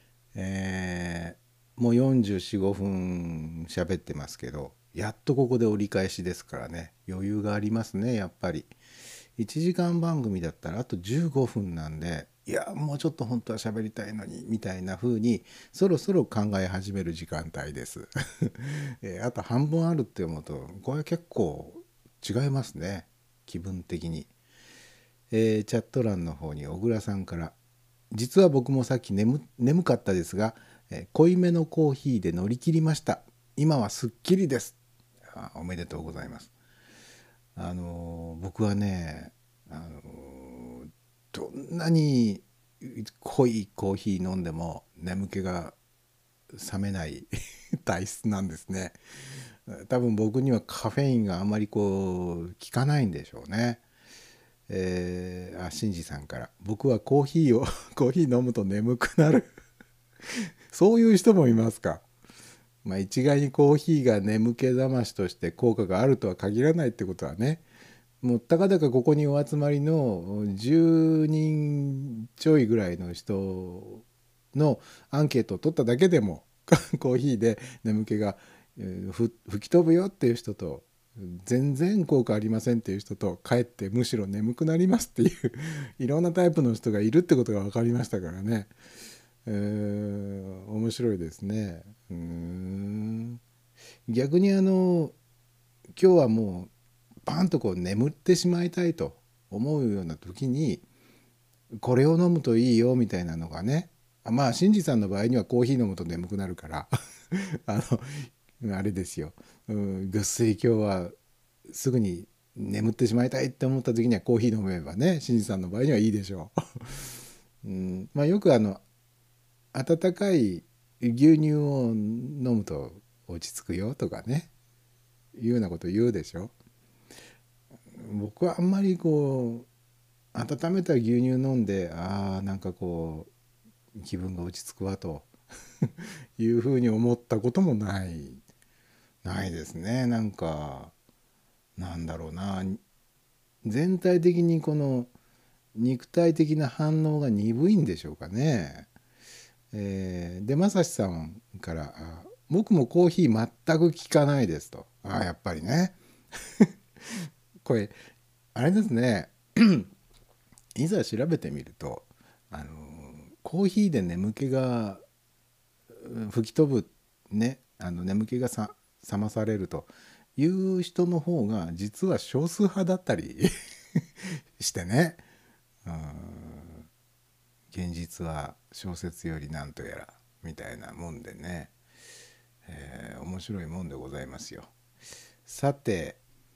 もう44、5分喋ってますけど、やっとここで折り返しですからね、余裕がありますね。やっぱり1時間番組だったらあと15分なんで、いやもうちょっと本当は喋りたいのにみたいな風にそろそろ考え始める時間帯です、あと半分あるって思うとこれ結構違いますね、気分的に。チャット欄の方に小倉さんから、実は僕もさっき眠かったですが、濃いめのコーヒーで乗り切りました。今はすっきりです。おめでとうございます。僕はね、どんなに濃いコーヒー飲んでも眠気が覚めない体質なんですね。多分僕にはカフェインがあまり効かないんでしょうね。シンジさんから、僕はコーヒー飲むと眠くなるそういう人もいますか。一概にコーヒーが眠気覚ましとして効果があるとは限らないってことはね、もうたかだかここにお集まりの10人ちょいぐらいの人のアンケートを取っただけでもコーヒーで眠気が吹き飛ぶよっていう人と、全然効果ありませんっていう人と、かえってむしろ眠くなりますっていういろんなタイプの人がいるってことが分かりましたからね。面白いですね。逆に今日はもうパンと眠ってしまいたいと思うような時にこれを飲むといいよみたいなのがね、シンジさんの場合にはコーヒー飲むと眠くなるからあれですよ、ぐっすり今日はすぐに眠ってしまいたいって思った時にはコーヒー飲めばね、シンジさんの場合にはいいでしょう。よく温かい牛乳を飲むと落ち着くよとかね、いうようなこと言うでしょ。僕はあんまり温めた牛乳飲んでなんか気分が落ち着くわというふうに思ったこともないですね。なんだろうな、全体的に肉体的な反応が鈍いんでしょうかね。でまさしさんから僕もコーヒー全く効かないですと。やっぱりねこれあれですねいざ調べてみるとコーヒーで眠気が吹き飛ぶね、眠気が覚まされるという人の方が実は少数派だったりしてね。 現実は小説よりなんとやらみたいなもんでね、面白いもんでございますよ。さて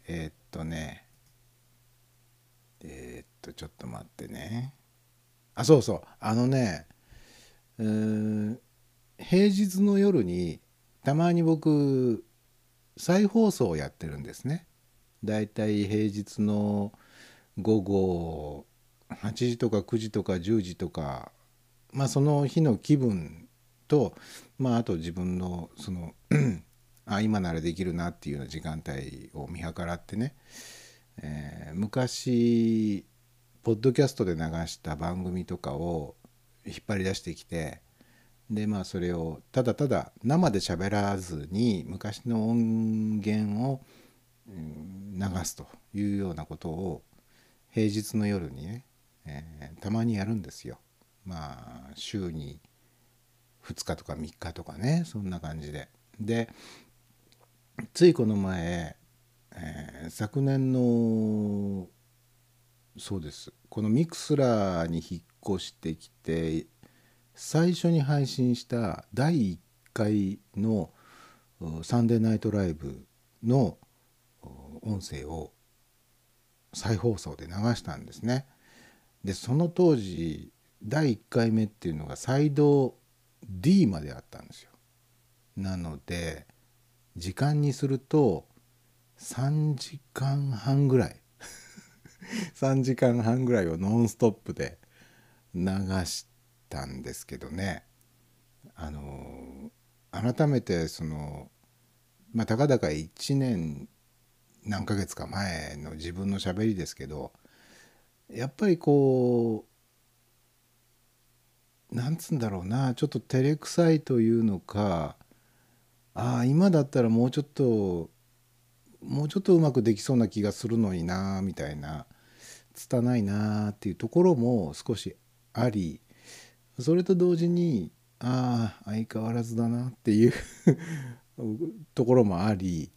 ちょっと待ってね。そうそう、平日の夜にたまに僕再放送をやってるんですね。だいたい平日の午後8時とか9時とか10時とか、その日の気分と、あと自分のその今ならできるなっていうような時間帯を見計らってね、昔ポッドキャストで流した番組とかを引っ張り出してきて、でそれをただただ生で喋らずに昔の音源を流すというようなことを平日の夜にね、たまにやるんですよ。週に2日とか3日とかね、そんな感じで。でついこの前、昨年のそうです、このミクスラーに引っ越してきて最初に配信した第1回のサンデーナイトライブの音声を再放送で流したんですね。でその当時第1回目っていうのがサイド D まであったんですよ。なので時間にすると3時間半ぐらい3時間半ぐらいをノンストップで流したんですけどね、改めてたかだか1年何ヶ月か前の自分のしゃべりですけど、やっぱりなんつうんだろうな、ちょっと照れくさいというのか、今だったらもうちょっとうまくできそうな気がするのになみたいな、拙いなっていうところも少しあり、それと同時に相変わらずだなっていうところもあり、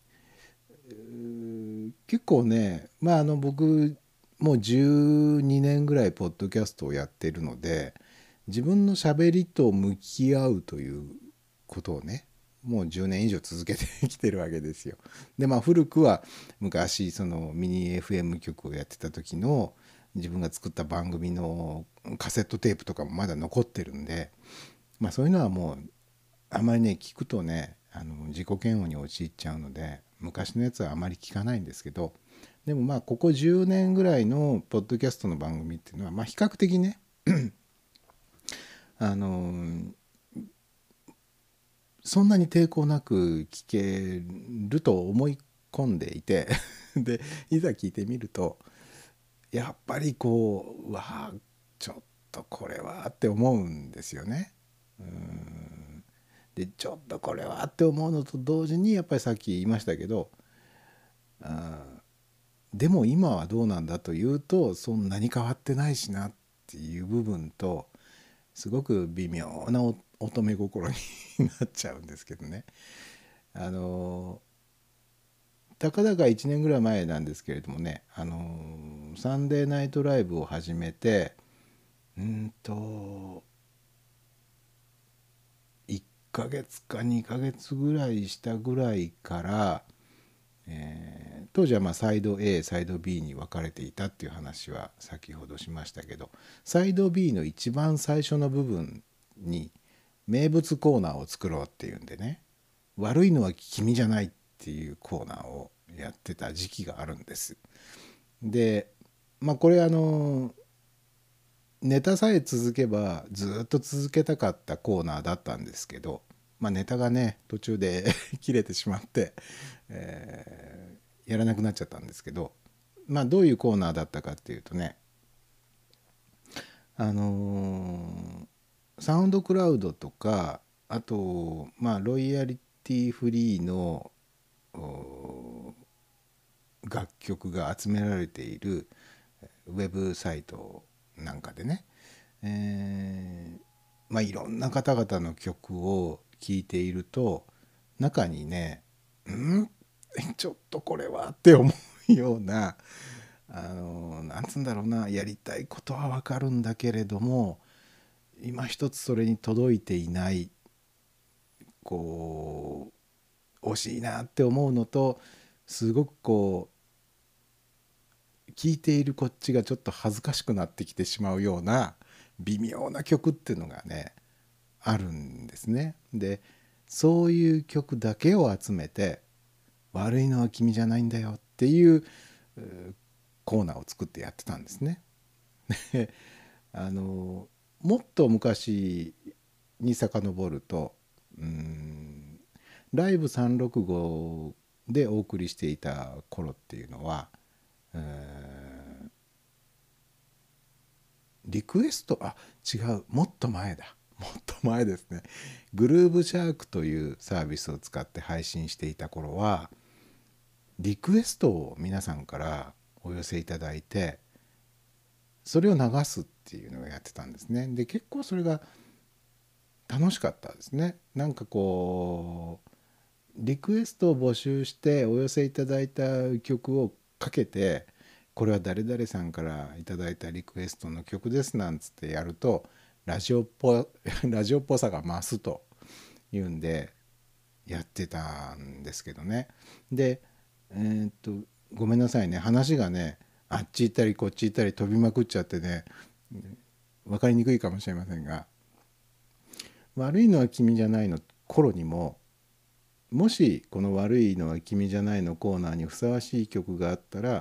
結構ね、僕もう12年ぐらいポッドキャストをやってるので、自分のしゃべりと向き合うということをね、もう10年以上続けてきてるわけですよ。で古くは昔そのミニ FM 局をやってた時の自分が作った番組のカセットテープとかもまだ残ってるんで、そういうのはもうあまりね聞くとね自己嫌悪に陥っちゃうので昔のやつはあまり聞かないんですけど、でもここ10年ぐらいのポッドキャストの番組っていうのは比較的ねそんなに抵抗なく聞けると思い込んでいてでいざ聞いてみるとやっぱりちょっとこれはって思うんですよね。でちょっとこれはって思うのと同時にやっぱりさっき言いましたけど、でも今はどうなんだというとそんなに変わってないしなっていう部分とすごく微妙な乙女心になっちゃうんですけどね。たかだか1年ぐらい前なんですけれどもね、サンデーナイトライブを始めて1ヶ月か2ヶ月ぐらいしたぐらいから、当時はサイド A サイド B に分かれていたっていう話は先ほどしましたけど、サイド B の一番最初の部分に名物コーナーを作ろうっていうんでね、悪いのは君じゃないっていうコーナーをやってた時期があるんです。でこれネタさえ続けばずっと続けたかったコーナーだったんですけど、ネタがね途中で切れてしまって、やらなくなっちゃったんですけど、どういうコーナーだったかっていうとね、サウンドクラウドとか、あとロイヤリティフリーの楽曲が集められているウェブサイトなんかでね、いろんな方々の曲を聴いていると中にねちょっとこれはって思うようななんつうんだろうな、やりたいことはわかるんだけれども今一つそれに届いていない、こ惜しいなって思うのと、すごく聴いているこっちがちょっと恥ずかしくなってきてしまうような微妙な曲っていうのがねあるんですね。でそういう曲だけを集めて悪いのは君じゃないんだよっていうコーナーを作ってやってたんですね。でもっと昔に遡るとライブ365でお送りしていた頃っていうのは、リクエスト違う、もっと前だ、もっと前ですね。グルーブシャークというサービスを使って配信していた頃はリクエストを皆さんからお寄せいただいてそれを流すっていうのをやってたんですね。で結構それが楽しかったですね。なんかリクエストを募集してお寄せいただいた曲をかけて、これは誰々さんからいただいたリクエストの曲ですなんつってやるとラジオっぽさが増すというんでやってたんですけどね。でごめんなさいね、話がねあっち行ったりこっち行ったり飛びまくっちゃってね分かりにくいかもしれませんが、悪いのは君じゃないの頃にも、もしこの悪いのは君じゃないのコーナーにふさわしい曲があったら、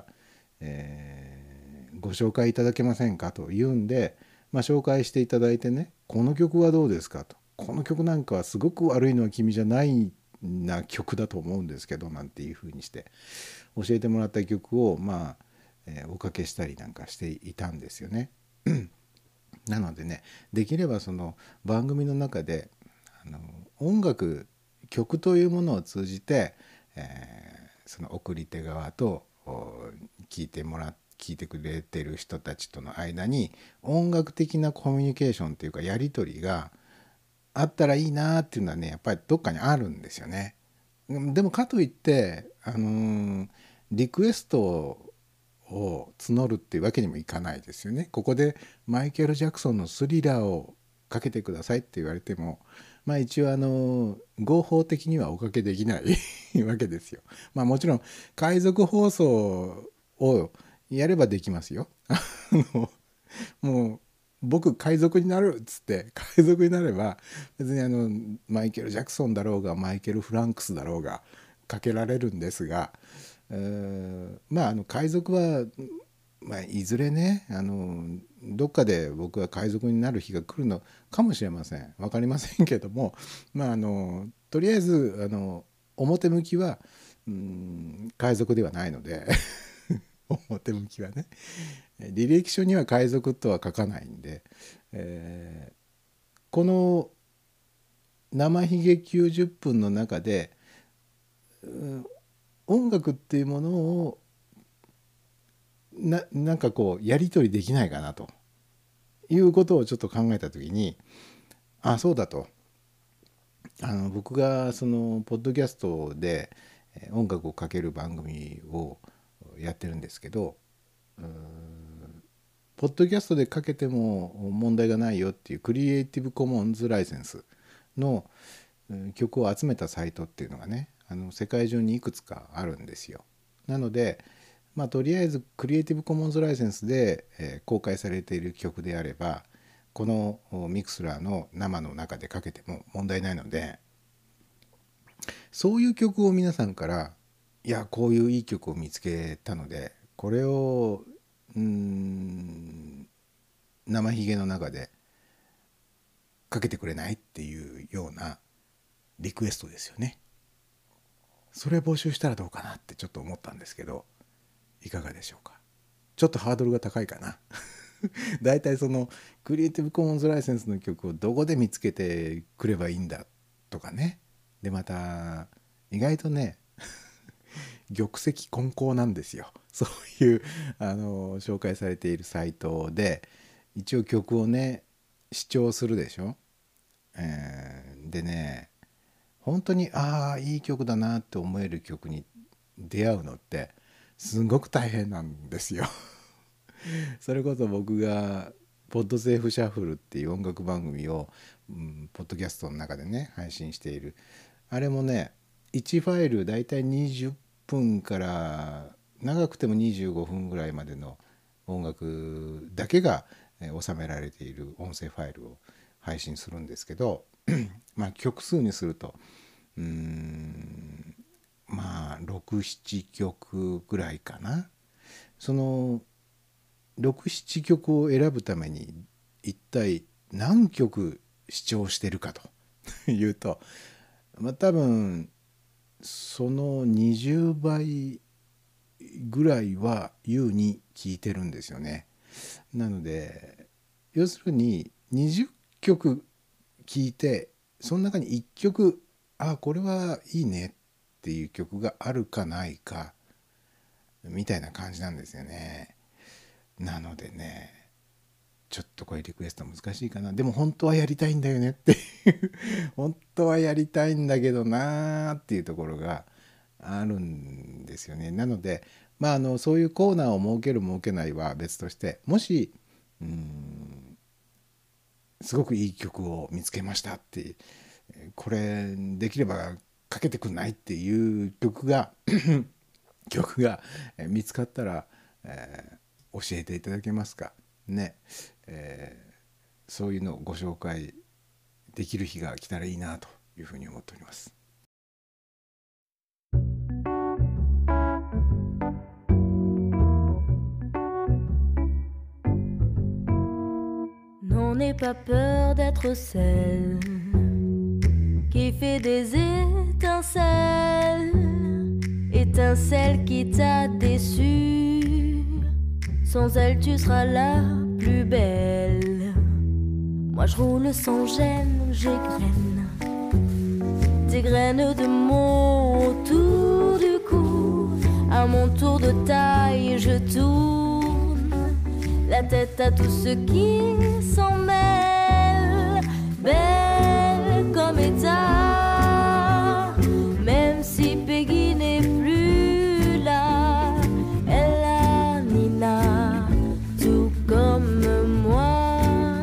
ご紹介いただけませんかと言うんで、紹介していただいてね、この曲はどうですかと、この曲なんかはすごく悪いのは君じゃないな曲だと思うんですけどなんていう風にして教えてもらった曲をおかけしたりなんかしていたんですよね。なのでね、できればその番組の中で音楽曲というものを通じて、その送り手側と聞いてくれてる人たちとの間に音楽的なコミュニケーションというかやり取りがあったらいいなっていうのはねやっぱりどっかにあるんですよね。でもかといってリクエストを募るっていうわけにもいかないですよね。ここでマイケル・ジャクソンのスリラーをかけてくださいって言われても一応合法的にはおかけできないわけですよ。もちろん海賊放送をやればできますよ。もう僕海賊になるっつって海賊になれば別にマイケル・ジャクソンだろうがマイケル・フランクスだろうがかけられるんですが、海賊は、いずれねどっかで僕は海賊になる日が来るのかもしれません。分かりませんけども、とりあえず表向きは海賊ではないので表向きはね履歴書には海賊とは書かないんで、この生ひげ90分の中で音楽っていうものをなんかやり取りできないかなということをちょっと考えた時にそうだと僕がそのポッドキャストで音楽をかける番組をやってるんですけど、ポッドキャストでかけても問題がないよっていうクリエイティブコモンズライセンスの曲を集めたサイトっていうのがね世界中にいくつかあるんですよ。なのでとりあえずクリエイティブコモンズライセンスで公開されている曲であればこのミクスラーの生の中でかけても問題ないので、そういう曲を皆さんからこういういい曲を見つけたのでこれを生ひげの中でかけてくれないっていうようなリクエストですよね。それ募集したらどうかなってちょっと思ったんですけどいかがでしょうか。ちょっとハードルが高いかなだいたいそのクリエイティブコモンズライセンスの曲をどこで見つけてくればいいんだとかね。でまた意外とね玉石混交なんですよ。そういう紹介されているサイトで一応曲をね視聴するでしょ。でね本当にいい曲だなって思える曲に出会うのってすごく大変なんですよそれこそ僕がポッドセーフシャッフルっていう音楽番組を、ポッドキャストの中でね配信している。あれもね1ファイルだいたい20分から長くても25分ぐらいまでの音楽だけが収められている音声ファイルを配信するんですけどまあ曲数にするとまあ67曲ぐらいかな。その67曲を選ぶために一体何曲視聴してるかというと、まあ、多分その20倍ぐらいは優に聞いてるんですよね。なので要するに20曲聞いてその中に1曲これはいいねっていう曲があるかないかみたいな感じなんですよね。なのでねちょっとこれリクエスト難しいかな。でも本当はやりたいんだよねっていう本当はやりたいんだけどなーっていうところがあるんですよね。なのでそういうコーナーを設ける設けないは別として、もしすごくいい曲を見つけましたってこれできればかけてくんないっていう曲が見つかったら、教えていただけますかね。そういうのをご紹介できる日が来たらいいなというふうに思っております。 N'aie pas peur d'être celle qui fait des étincelles, étincelle qui t'a déçu. Sans elle tu seras la plus belle. Moi je roule sans gêne, j'égrène des graines de mots autour du cou. À mon tour de taille je tourne la tête à tout ce qui s'en mêle. Belle comme état, même si Peggy n'est plus là. Elle a Nina, tout comme moi.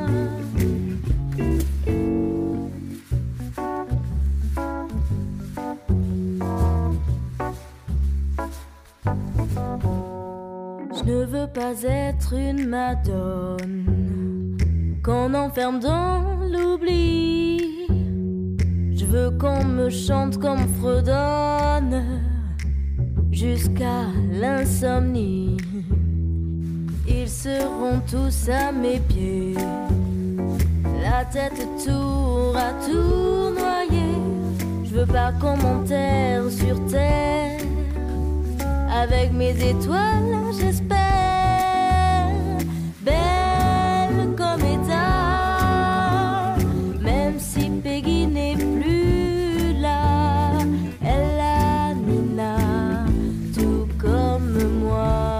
Je ne veux pas être une madone qu'on enferme dans l'oubli. Je veux qu'on me chante comme fredonne jusqu'à l'insomnie. Ils seront tous à mes pieds, la tête tour à tournoyer. Je veux pas qu'on m'enterre sur terre. Avec mes étoiles, j'espère. Belle comme état, même si Peggy n'est plus là. Elle a Nina, tout comme moi.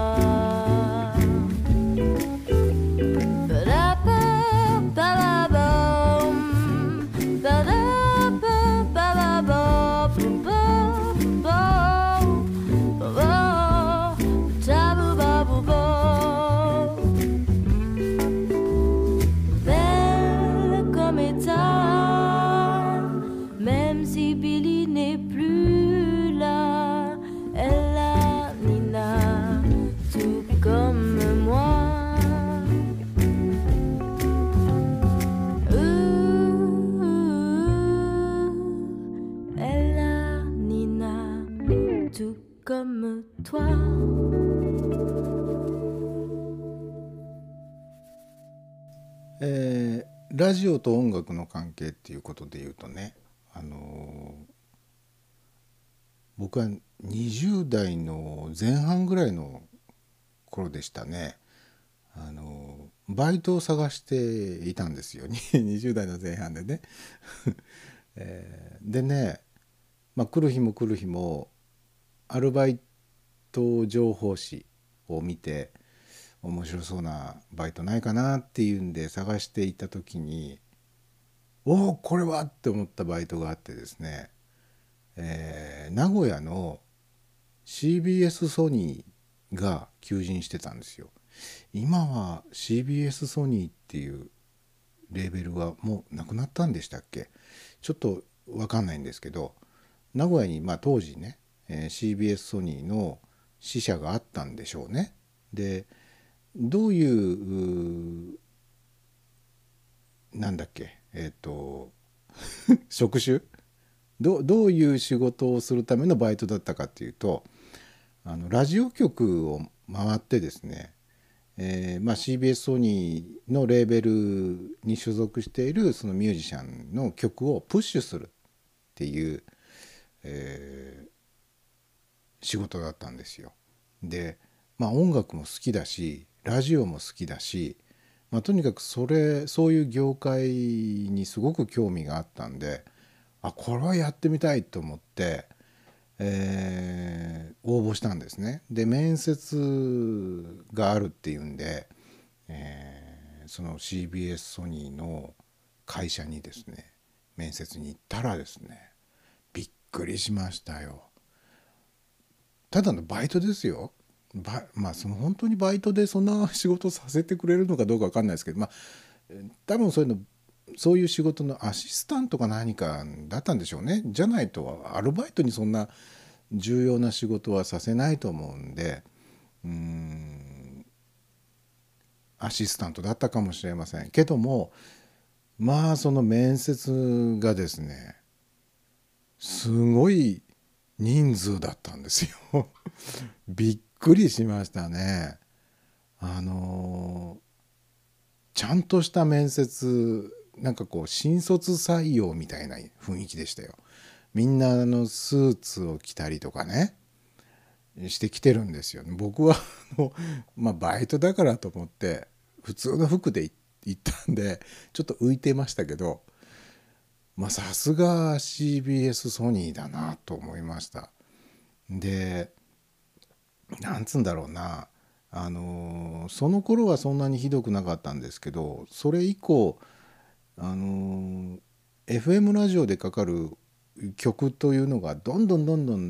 Comme toi. ラジオと音楽の関係っていうことで言うとね、僕は20代の前半ぐらいの頃でしたね。バイトを探していたんですよ20代の前半でねでね、来る日も来る日もアルバイト情報誌を見て面白そうなバイトないかなっていうんで探していた時に、これはって思ったバイトがあってですね、名古屋の CBS ソニーが求人してたんですよ。 今は CBS ソニーっていうレーベルはもうなくなったんでしたっけ？ちょっと分かんないんですけど、名古屋に当時ね、CBS ソニーの支社があったんでしょうね。でどういうなんだっけ職種どういう仕事をするためのバイトだったかっていうと、ラジオ局を回ってですね、CBS ソニーのレーベルに所属しているそのミュージシャンの曲をプッシュするっていう、仕事だったんですよ。で、音楽も好きだしラジオも好きだし、とにかくそういう業界にすごく興味があったんで、これはやってみたいと思って、応募したんですね。で面接があるっていうんで、その CBS ソニーの会社にですね面接に行ったらですね、びっくりしましたよ。ただのバイトですよ。その本当にバイトでそんな仕事させてくれるのかどうか分かんないですけど、多分そういう仕事のアシスタントか何かだったんでしょうね。じゃないとアルバイトにそんな重要な仕事はさせないと思うんで、アシスタントだったかもしれませんけども、その面接がですねすごい人数だったんですよ。びっくりしましたね。ちゃんとした面接、新卒採用みたいな雰囲気でしたよ。みんなスーツを着たりとかねしてきてるんですよ。僕はバイトだからと思って普通の服で行ったんでちょっと浮いてましたけど、さすが CBS ソニーだなと思いました。でなんつうんだろうな、その頃はそんなにひどくなかったんですけど、それ以降FM ラジオでかかる曲というのがどんどん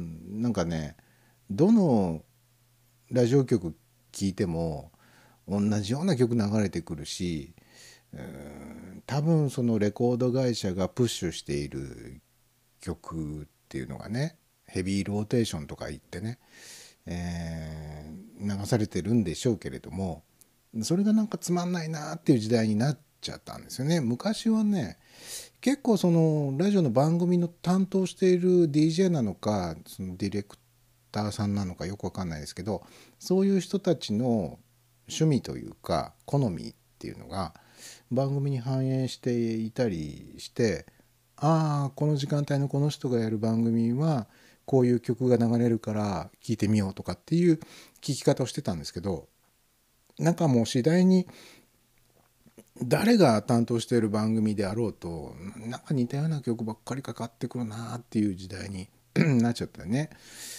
どのラジオ局聴いても同じような曲流れてくるし、多分そのレコード会社がプッシュしている曲っていうのがね、ヘビーローテーションとか言ってね、流されてるんでしょうけれども、それがつまんないなっていう時代になっちゃったんですよね。昔はね結構そのラジオの番組の担当している DJ なのかそのディレクターさんなのかよくわかんないですけど、そういう人たちの趣味というか好みっていうのが番組に反映していたりして、この時間帯のこの人がやる番組はこういう曲が流れるから聴いてみようとかっていう聴き方をしてたんですけど、もう次第に誰が担当している番組であろうと似たような曲ばっかりかかってくるなっていう時代になっちゃったよね。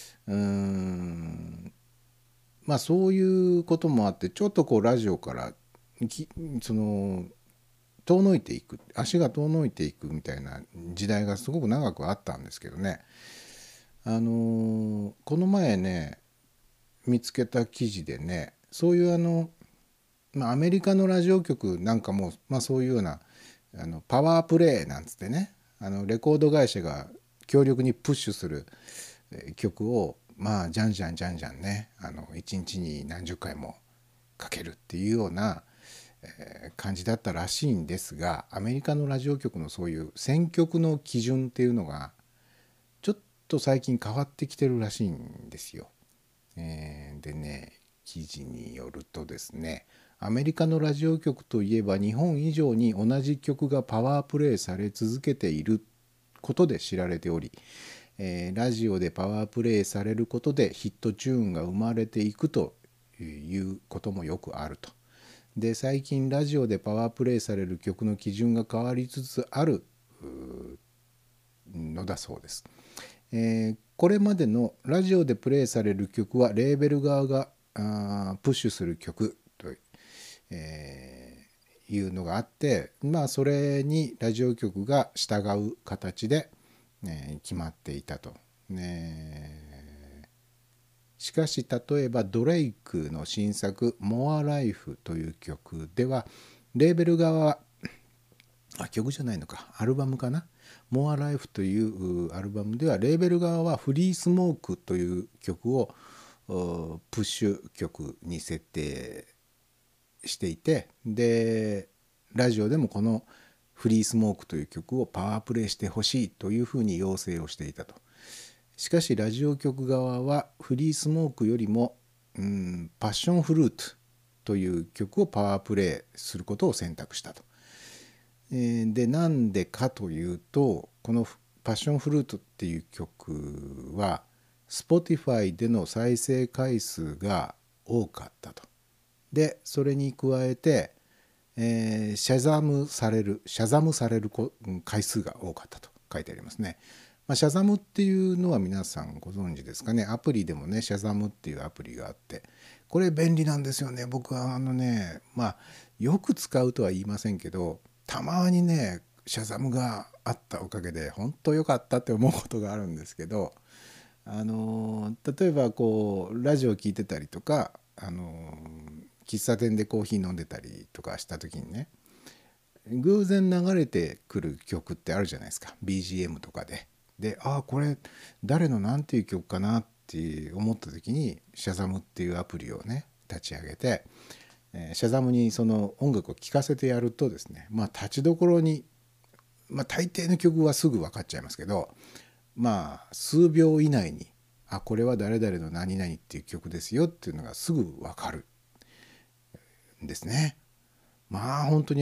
そういうこともあってちょっとラジオからその遠のいていく、足が遠のいていくみたいな時代がすごく長くあったんですけどね。この前ね見つけた記事でね、そういうアメリカのラジオ局なんかも、そういうようなパワープレイなんつってね、レコード会社が強力にプッシュする曲をじゃんじゃんね一日に何十回もかけるっていうような感じだったらしいんですが、アメリカのラジオ局のそういう選曲の基準っていうのがちょっと最近変わってきてるらしいんですよ。でね記事によるとですね、アメリカのラジオ局といえば日本以上に同じ曲がパワープレイされ続けていることで知られており、ラジオでパワープレイされることでヒットチューンが生まれていくということもよくあると。で最近ラジオでパワープレイされる曲の基準が変わりつつあるのだそうです。これまでのラジオでプレイされる曲はレーベル側がプッシュする曲と、いうのがあって、それにラジオ局が従う形で、決まっていたと。 しかし例えばドレイクの新作「More Life」という曲ではレーベル側は曲じゃないのか、アルバムかな。More Life というアルバムではレーベル側はフリースモークという曲をプッシュ曲に設定していて、でラジオでもこのフリースモークという曲をパワープレイしてほしいというふうに要請をしていたと。しかしラジオ局側はフリースモークよりもパッションフルートという曲をパワープレイすることを選択したと。でなんでかというと、このパッションフルートっていう曲は Spotify での再生回数が多かったと。でそれに加えて、シャザムされる回数が多かったと書いてありますね。シャザムっていうのは皆さんご存知ですかね。アプリでもね、シャザムっていうアプリがあって、これ便利なんですよね。僕はよく使うとは言いませんけど、たまにねシャザムがあったおかげで本当良かったって思うことがあるんですけど、例えばこうラジオ聞いてたりとか、喫茶店でコーヒー飲んでたりとかした時にね、偶然流れてくる曲ってあるじゃないですか、 BGM とかで。でこれ誰のなんていう曲かなって思った時にシャザムっていうアプリをね立ち上げて、シャザムにその音楽を聴かせてやるとですね、立ちどころに、大抵の曲はすぐ分かっちゃいますけど、数秒以内にこれは誰々の何々っていう曲ですよっていうのがすぐ分かるんですね。本当に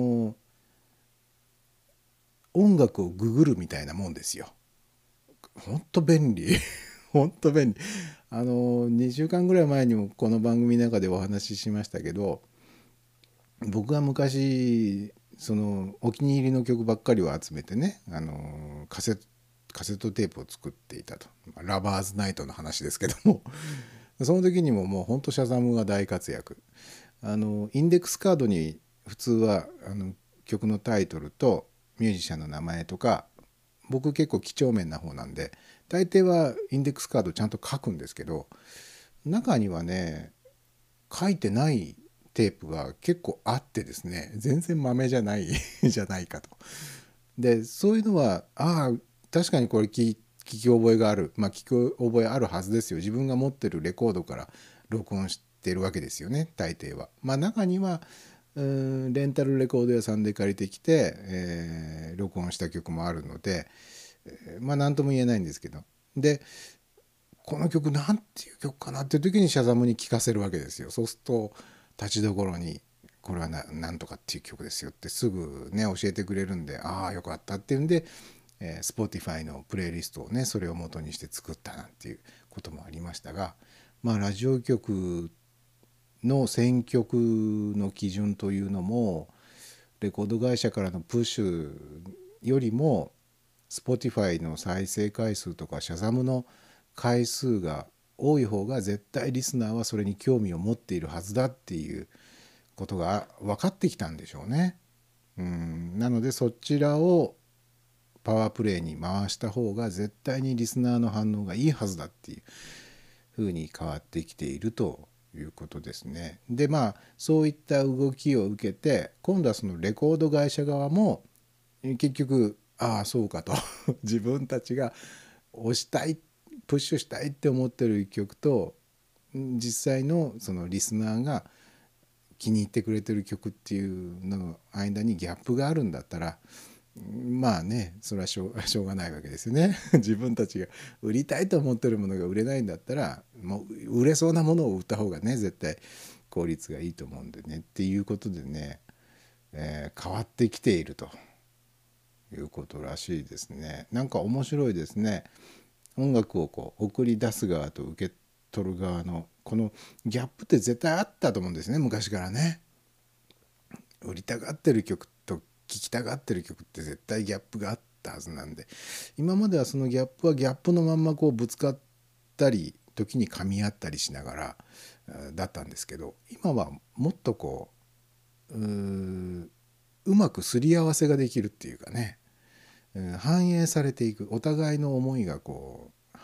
音楽をググるみたいなもんですよ。本当便利本当便利。2週間ぐらい前にもこの番組の中でお話ししましたけど、僕は昔そのお気に入りの曲ばっかりを集めてね、カセットテープを作っていたと。ラバーズナイトの話ですけどもその時にももう本当シャザムが大活躍。インデックスカードに普通は曲のタイトルとミュージシャンの名前とか、僕結構几帳面な方なんで大抵はインデックスカードちゃんと書くんですけど、中にはね書いてないテープが結構あってですね、全然豆じゃないじゃないかと。でそういうのは確かにこれ聞き覚えがある、聞き覚えあるはずですよ。自分が持ってるレコードから録音してるわけですよね、大抵は。中にはレンタルレコード屋さんで借りてきて、録音した曲もあるので、何とも言えないんですけど、でこの曲なんていう曲かなっていう時にシャザムに聴かせるわけですよ。そうすると立ちどころにこれはなんとかっていう曲ですよってすぐね教えてくれるんで、よかったっていうんで、Spotify のプレイリストをねそれを元にして作ったなんていうこともありましたが、ラジオ局の選曲の基準というのもレコード会社からのプッシュよりも Spotify の再生回数とかシャザムの回数が多い方が絶対リスナーはそれに興味を持っているはずだっていうことが分かってきたんでしょうね。なのでそちらをパワープレイに回した方が絶対にリスナーの反応がいいはずだっていう風に変わってきているということですね。でそういった動きを受けて今度はそのレコード会社側も結局そうかと自分たちが押したいプッシュしたいって思ってる曲と実際のそのリスナーが気に入ってくれてる曲っていうのの間にギャップがあるんだったらそれはしょうがないわけですよね自分たちが売りたいと思ってるものが売れないんだったらもう売れそうなものを売った方がね絶対効率がいいと思うんでねっていうことでね、変わってきているということらしいですね。なんか面白いですね。音楽をこう送り出す側と受け取る側のこのギャップって絶対あったと思うんですね、昔からね。売りたがってる曲と聴きたがってる曲って絶対ギャップがあったはずなんで、今まではそのギャップはギャップのまんまこうぶつかったり時に噛み合ったりしながらだったんですけど、今はもっとこうまくすり合わせができるっていうかね、反映されていく、お互いの思いがこう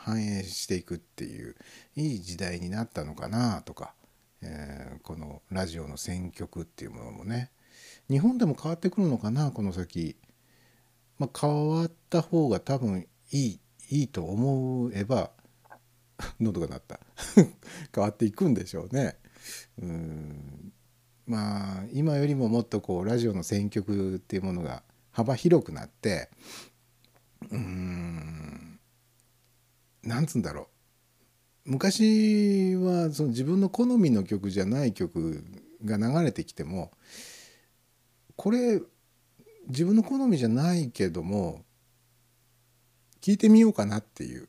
反映していくっていういい時代になったのかなとか、このラジオの選曲っていうものもね、日本でも変わってくるのかなこの先。変わった方が多分いいと思えば喉が鳴った変わっていくんでしょうね。今よりももっとこうラジオの選曲っていうものが幅広くなって、なんつうんだろう、昔はその自分の好みの曲じゃない曲が流れてきても、これ自分の好みじゃないけども聞いてみようかなっていう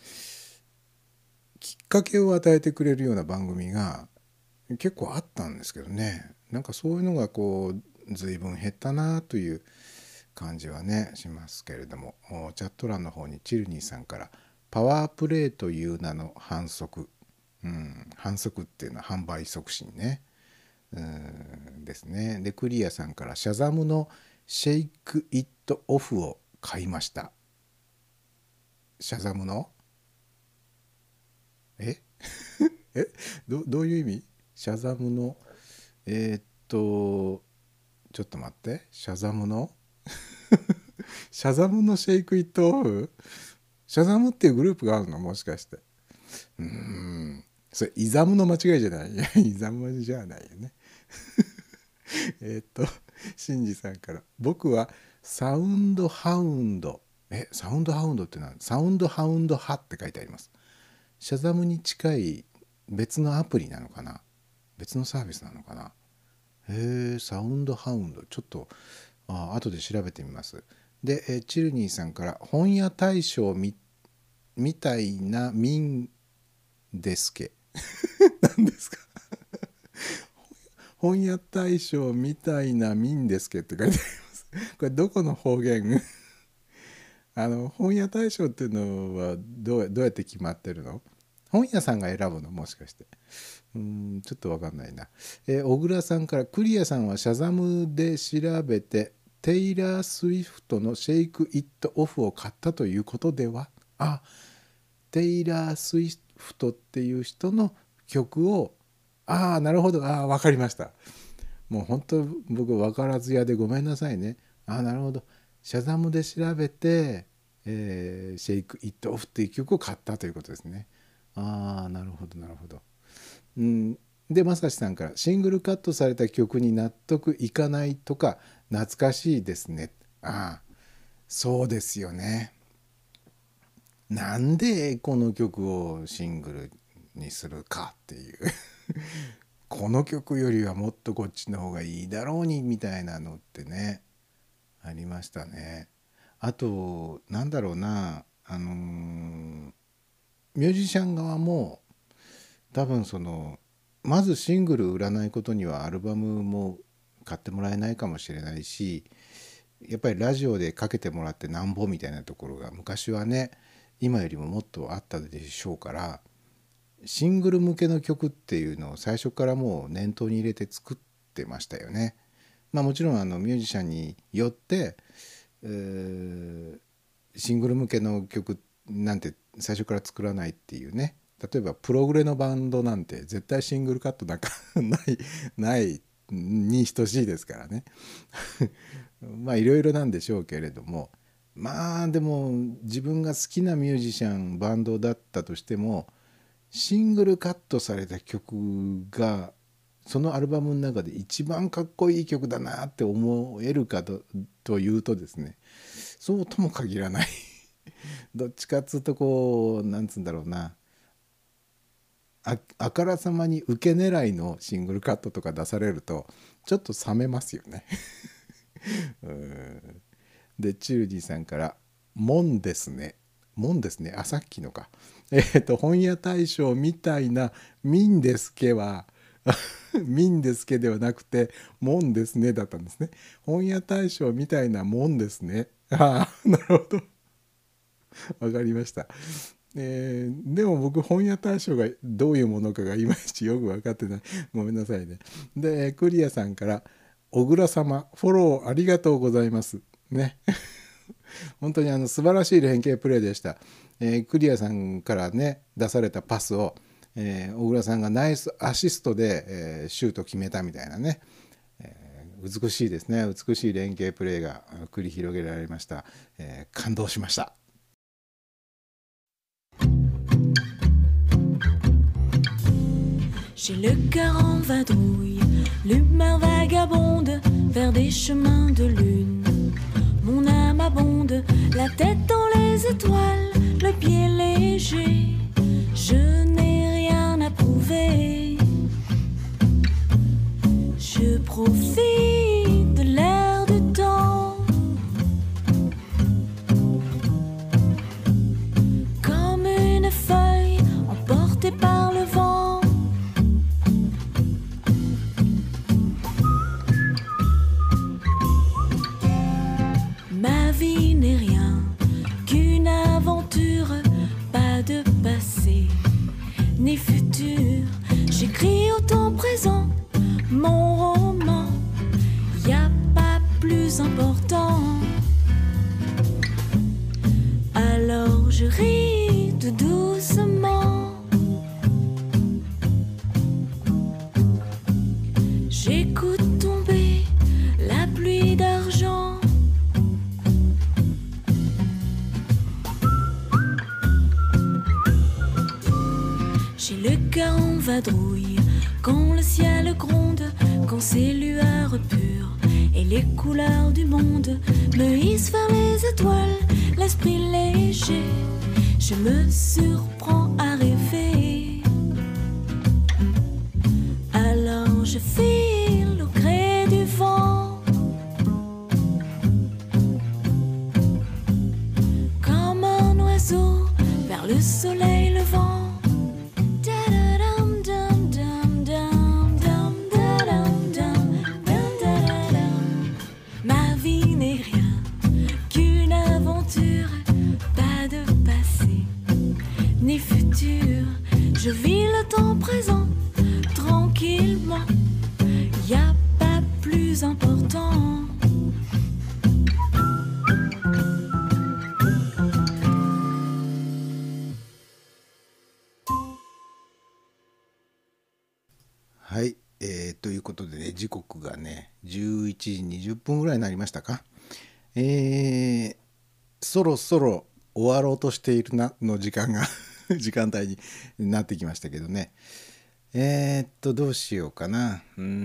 きっかけを与えてくれるような番組が結構あったんですけどね。なんかそういうのがこう随分減ったなという感じはねしますけれども、チャット欄の方にチルニーさんからパワープレイという名の反則、反則っていうのは販売促進ね、ですね。でクリアさんからシャザムのシェイクイットオフを買いました。シャザムのえどういう意味？シャザムのちょっと待って、シャザムのシャザムのシェイクイットオフ、シャザムっていうグループがあるの？もしかして。それイザムの間違いじゃない？いやイザムじゃないよねシンジさんから僕はサウンドハウンド、サウンドハウンドって何？サウンドハウンド派って書いてあります。シャザムに近い別のアプリなのかな、別のサービスなのかな。サウンドハウンド、ちょっと後で調べてみます。で、チルニーさんから本屋大賞みたいな民ですけ何ですか本屋大賞みたいな民ですけって書いてあります。これどこの方言本屋大賞っていうのはどうやって決まってるの？本屋さんが選ぶの？もしかして。ちょっと分かんないな。小倉さんからクリアさんはシャザムで調べてテイラー・スウィフトのシェイク・イット・オフを買ったということでは？テイラー・スウィフトっていう人の曲を、なるほど、分かりました。もう本当僕分からず屋でごめんなさいね。なるほど、シャザムで調べて、シェイク・イット・オフっていう曲を買ったということですね。なるほどなるほど。でまさしさんからシングルカットされた曲に納得いかないとか懐かしいですね。そうですよね。なんでこの曲をシングルにするかっていうこの曲よりはもっとこっちの方がいいだろうにみたいなのってねありましたね。あとなんだろうな、ミュージシャン側も多分まずシングル売らないことにはアルバムも買ってもらえないかもしれないし、やっぱりラジオでかけてもらってなんぼみたいなところが昔はね今よりももっとあったでしょうから、シングル向けの曲っていうのを最初からもう念頭に入れて作ってましたよね。もちろんミュージシャンによって、シングル向けの曲なんて最初から作らないっていうね。例えばプログレのバンドなんて絶対シングルカットなんかないに等しいですからねいろいろなんでしょうけれども、でも自分が好きなミュージシャンバンドだったとしてもシングルカットされた曲がそのアルバムの中で一番かっこいい曲だなって思えるかというとですね、そうとも限らないどっちかっつうとこうなんつうんだろうな、あからさまに受け狙いのシングルカットとか出されるとちょっと冷めますよねでチューディさんから「もんですね」さっきのか本屋大賞みたいなミンですけはミンですけではなくてもんですねだったんですね。本屋大賞みたいなもんですね。なるほどわかりました。でも僕本屋大賞がどういうものかがいまいちよく分かってない。ごめんなさいね。でクリアさんから「小倉様フォローありがとうございます」ね本当に素晴らしい連携プレーでした。 クリアさんからね出されたパスを、小倉さんがナイスアシストで、シュート決めたみたいなね、美しいですね。美しい連携プレーが繰り広げられました。感動しました。 J'ai le cœur en vadrouille, l'humeur vagabonde vers des chemins de lune. Mon âme abonde, la tête dans les étoiles, le pied léger. Je n'ai rien à prouver. Je profite de l'air du temps. Comme une feuille emportée par le vent. Ma vie n'est rien qu'une aventure, pas de passé ni futur. J'écris au temps présent mon roman, y a pas plus important. Alors je ris tout doucement. J'écoute tomber la pluie d'argent. J'ai le cœur en vadrouille quand le ciel gronde, quand ses lueurs pures et les couleurs du monde me hissent vers les étoiles, l'esprit léger. Je me surprends à rêver. Alors je file au gré du vent. Comme un oiseau vers le soleil levant. Ma vie n'est rien qu'une aventure, pas de passé ni futur. Je vis le temps présent tranquillement, y a pas plus important. はい、ということでね、時刻がね11時20分ぐらいになりましたか。そろそろ終わろうとしているなの時間が時間帯になってきましたけどね。どうしようかな。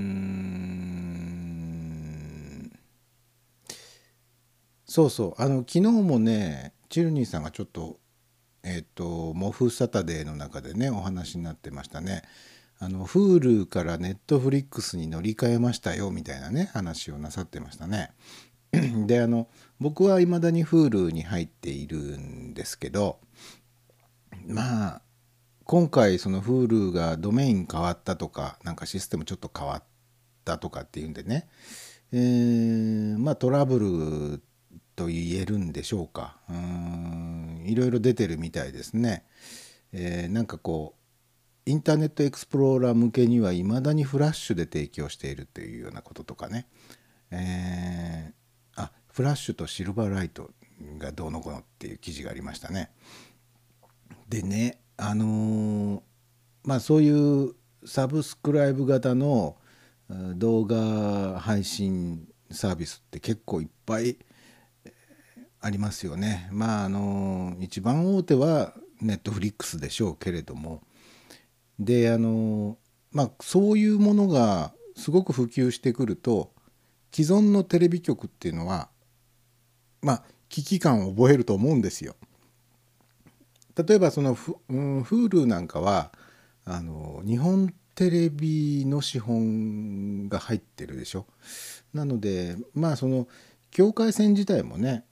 そうそう、昨日もねチルニーさんがちょっとモフサタデーの中でねお話になってましたね。Hulu からネットフリックスに乗り換えましたよみたいなね話をなさってましたね。で僕はいまだに Hulu に入っているんですけど、まあ今回その Hulu がドメイン変わったとかなんかシステムちょっと変わったとかっていうんでね、まあトラブルと言えるんでしょうか。いろいろ出てるみたいですね。なんかこうインターネットエクスプローラー向けにはいまだにフラッシュで提供しているというようなこととかね、フラッシュとシルバーライトがどうのこうのっていう記事がありましたね。でね、まあそういうサブスクライブ型の動画配信サービスって結構いっぱいありますよね。まあ一番大手はネットフリックスでしょうけれども、でまあそういうものがすごく普及してくると既存のテレビ局っていうのはまあ危機感を覚えると思うんですよ。例えばそのHulu なんかは日本テレビの資本が入ってるでしょ。なのでまあその境界線自体もね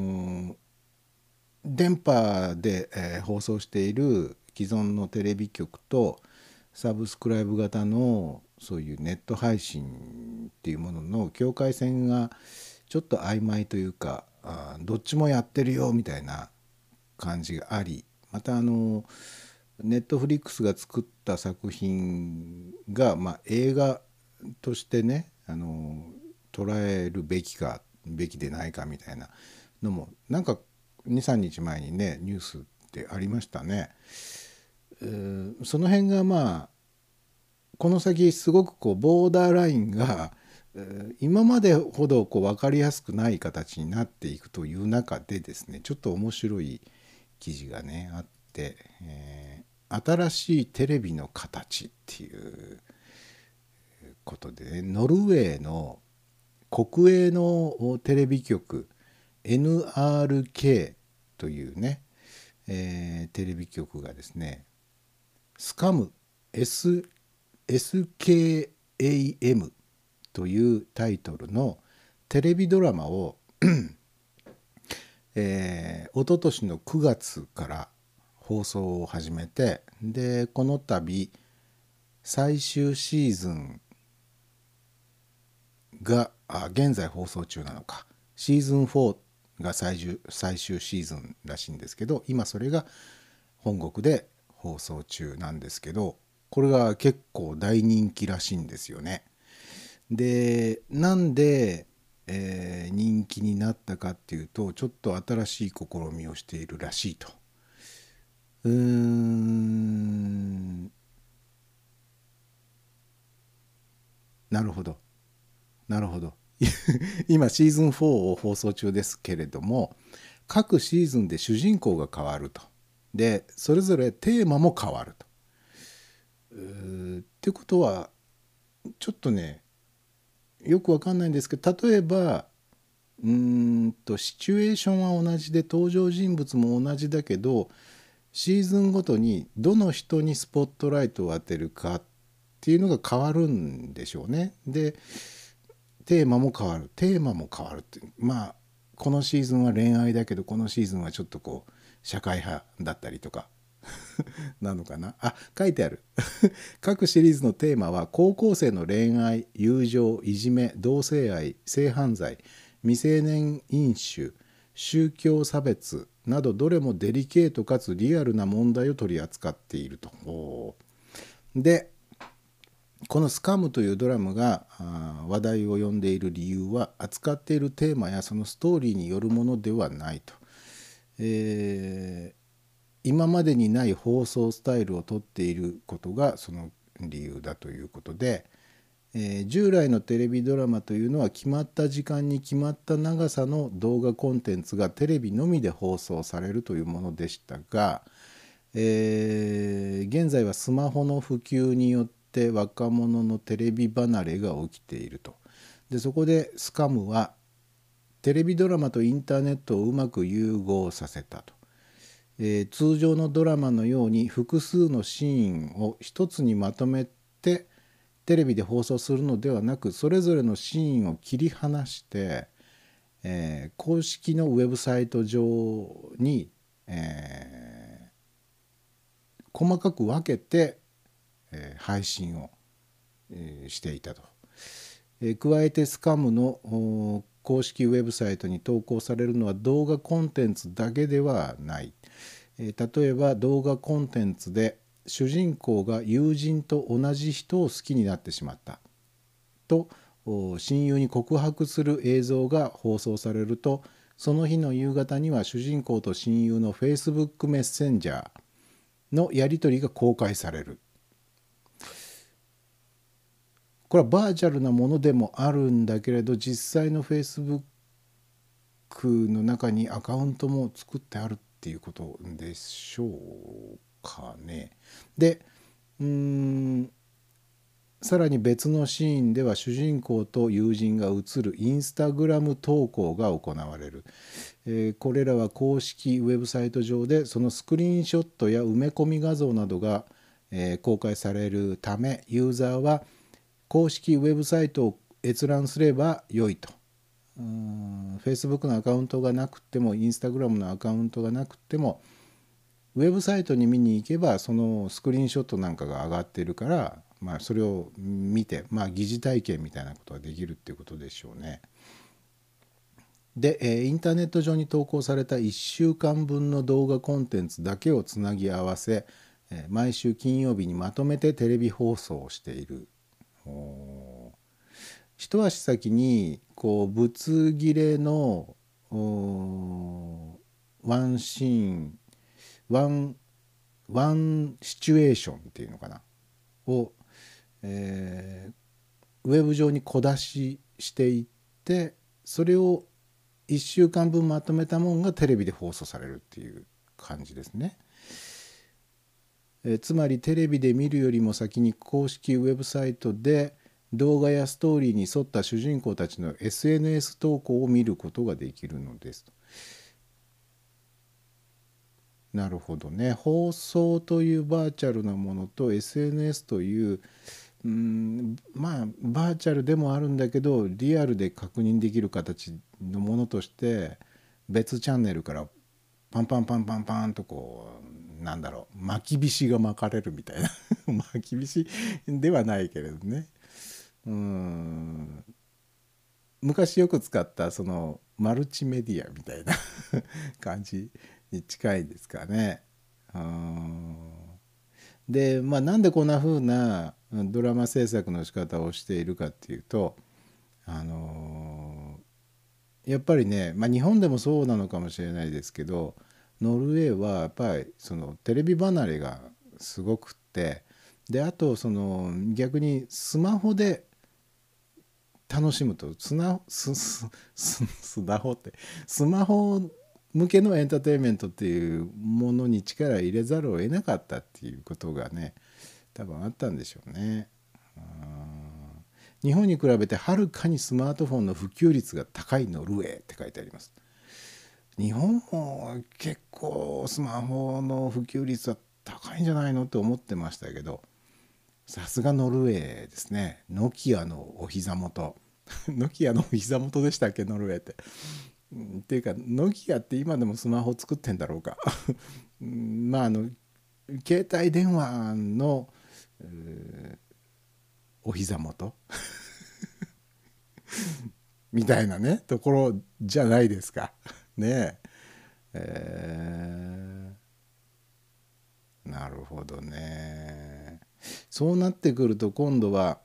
電波で、放送している既存のテレビ局とサブスクライブ型のそういうネット配信っていうものの境界線がちょっと曖昧というかどっちもやってるよみたいな感じがあり、またネットフリックスが作った作品が、まあ、映画としてね捉えるべきかべきでないかみたいなのもなんか 2,3 日前にねニュースってありましたね。その辺がまあこの先すごくこうボーダーラインが今までほどこう分かりやすくない形になっていくという中でですね、ちょっと面白い記事がねあって、新しいテレビの形っていうことで、ね、ノルウェーの国営のテレビ局 NRK というね、テレビ局がですね、スカム SKAM というタイトルのテレビドラマを一昨年の9月から放送を始めて、でこの度最終シーズンが現在放送中なのか、シーズン4が最終シーズンらしいんですけど、今それが本国で放送中なんですけど、これが結構大人気らしいんですよね。でなんで、人気になったかっていうと、ちょっと新しい試みをしているらしいと。なるほどなるほど今シーズン4を放送中ですけれども、各シーズンで主人公が変わると。でそれぞれテーマも変わると。ってことはちょっとねよくわかんないんですけど、例えばシチュエーションは同じで登場人物も同じだけど、シーズンごとにどの人にスポットライトを当てるかっていうのが変わるんでしょうね。でテーマも変わるってまあこのシーズンは恋愛だけどこのシーズンはちょっとこう社会派だったりとかなのかな。書いてある各シリーズのテーマは高校生の恋愛、友情、いじめ、同性愛、性犯罪、未成年飲酒、宗教差別などどれもデリケートかつリアルな問題を取り扱っていると。でこのスカムというドラマが話題を呼んでいる理由は、扱っているテーマやそのストーリーによるものではないと。今までにない放送スタイルをとっていることがその理由だということで、従来のテレビドラマというのは決まった時間に決まった長さの動画コンテンツがテレビのみで放送されるというものでしたが、現在はスマホの普及によって若者のテレビ離れが起きていると。でそこでスカムはテレビドラマとインターネットをうまく融合させたと。通常のドラマのように複数のシーンを一つにまとめてテレビで放送するのではなく、それぞれのシーンを切り離して、公式のウェブサイト上に、細かく分けて、配信を、していたと。加えてスカムの公式ウェブサイトに投稿されるのは動画コンテンツだけではない。例えば動画コンテンツで主人公が友人と同じ人を好きになってしまったと親友に告白する映像が放送されると、その日の夕方には主人公と親友の Facebook メッセンジャーのやり取りが公開される。これはバーチャルなものでもあるんだけれど、実際の Facebook の中にアカウントも作ってあるっていうことでしょうかね。でさらに別のシーンでは主人公と友人が写るインスタグラム投稿が行われる。これらは公式ウェブサイト上でそのスクリーンショットや埋め込み画像などが、公開されるため、ユーザーは公式ウェブサイトを閲覧すれば良いと。Facebook のアカウントがなくても Instagram のアカウントがなくてもウェブサイトに見に行けばそのスクリーンショットなんかが上がっているから、それを見て、疑似体験みたいなことができるっていうことでしょうね。で、インターネット上に投稿された1週間分の動画コンテンツだけをつなぎ合わせ、毎週金曜日にまとめてテレビ放送をしている。一足先にブツ切れのワンシーンワンシチュエーションっていうのかなを、ウェブ上に小出ししていって、それを1週間分まとめたものがテレビで放送されるっていう感じですね。つまりテレビで見るよりも先に公式ウェブサイトで動画やストーリーに沿った主人公たちの SNS 投稿を見ることができるのです。なるほどね。放送というバーチャルなものと SNS という、まあバーチャルでもあるんだけどリアルで確認できる形のものとして別チャンネルからパンパンパンパンパンとこうなんだろう巻きびしが巻かれるみたいな巻きびしではないけれどね、昔よく使ったそのマルチメディアみたいな感じに近いですかね。でなんでこんな風なドラマ制作の仕方をしているかっていうと、やっぱりね、日本でもそうなのかもしれないですけど、ノルウェーはやっぱりそのテレビ離れがすごくって、であとその逆にスマホで楽しむとスマホってスマホ向けのエンターテインメントっていうものに力を入れざるを得なかったっていうことがね多分あったんでしょうね。日本に比べてはるかにスマートフォンの普及率が高いノルウェーって書いてあります。日本も結構スマホの普及率は高いんじゃないのって思ってましたけど、さすがノルウェーですね。ノキアのお膝元ノキアのお膝元でしたっけノルウェーって。っていうかノキアって今でもスマホ作ってんだろうか携帯電話のお膝元みたいなねところじゃないですかねなるほどね。そうなってくると今度は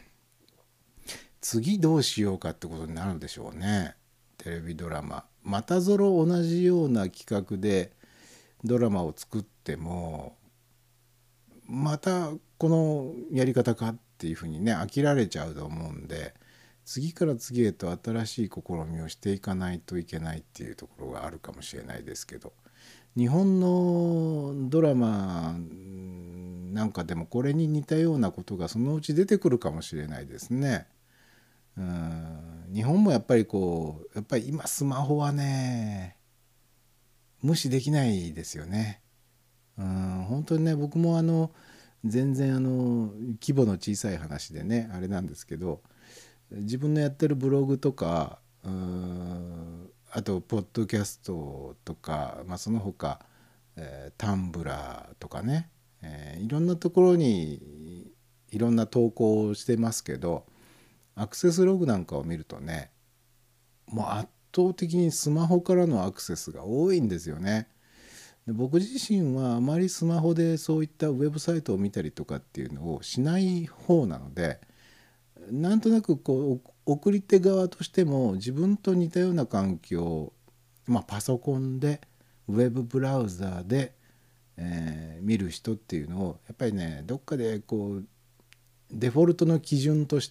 次どうしようかってことになるでしょうね。テレビドラマまたぞろ同じような企画でドラマを作ってもまたこのやり方かっていうふうにね飽きられちゃうと思うんで、次から次へと新しい試みをしていかないといけないっていうところがあるかもしれないですけど、日本のドラマなんかでもこれに似たようなことがそのうち出てくるかもしれないですね。日本もやっぱりやっぱり今スマホはね無視できないですよね。本当にね僕も全然規模の小さい話でねあれなんですけど、自分のやってるブログとかあとポッドキャストとか、その他、タンブラーとかね、いろんなところにいろんな投稿をしてますけど、アクセスログなんかを見るとねもう圧倒的にスマホからのアクセスが多いんですよね。で僕自身はあまりスマホでそういったウェブサイトを見たりとかっていうのをしない方なので、なんとなく送り手側としても自分と似たような環境、パソコンでウェブブラウザーで、見る人っていうのをやっぱりねどっかでデフォルトの基準として、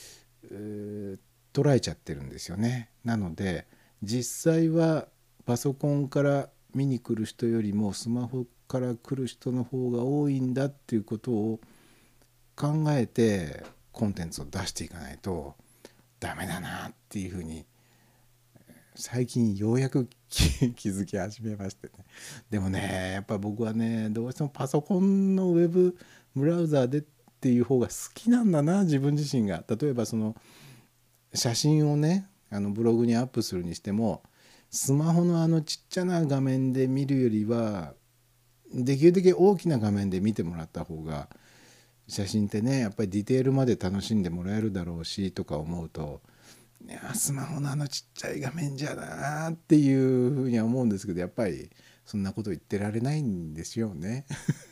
捉えちゃってるんですよね。なので実際はパソコンから見に来る人よりもスマホから来る人の方が多いんだっていうことを考えてコンテンツを出していかないとダメだなっていうふうに最近ようやく気づき始めましてね。でもねやっぱ僕はねどうしてもパソコンのウェブブラウザーでっていう方が好きなんだな自分自身が。例えばその写真をねブログにアップするにしてもスマホのちっちゃな画面で見るよりはできるだけ大きな画面で見てもらった方が写真ってねやっぱりディテールまで楽しんでもらえるだろうしとか思うと、いやスマホのちっちゃい画面じゃなっていうふうには思うんですけど、やっぱりそんなこと言ってられないんですよね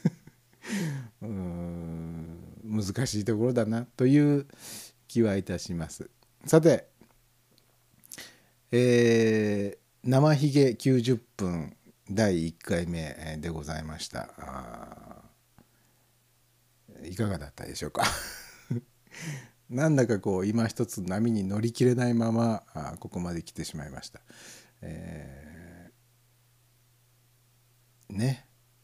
難しいところだなという気はいたします。さて、生ひげ90分第1回目でございました。いかがだったでしょうか。なんだかこう今一つ波に乗り切れないままここまで来てしまいました。ね。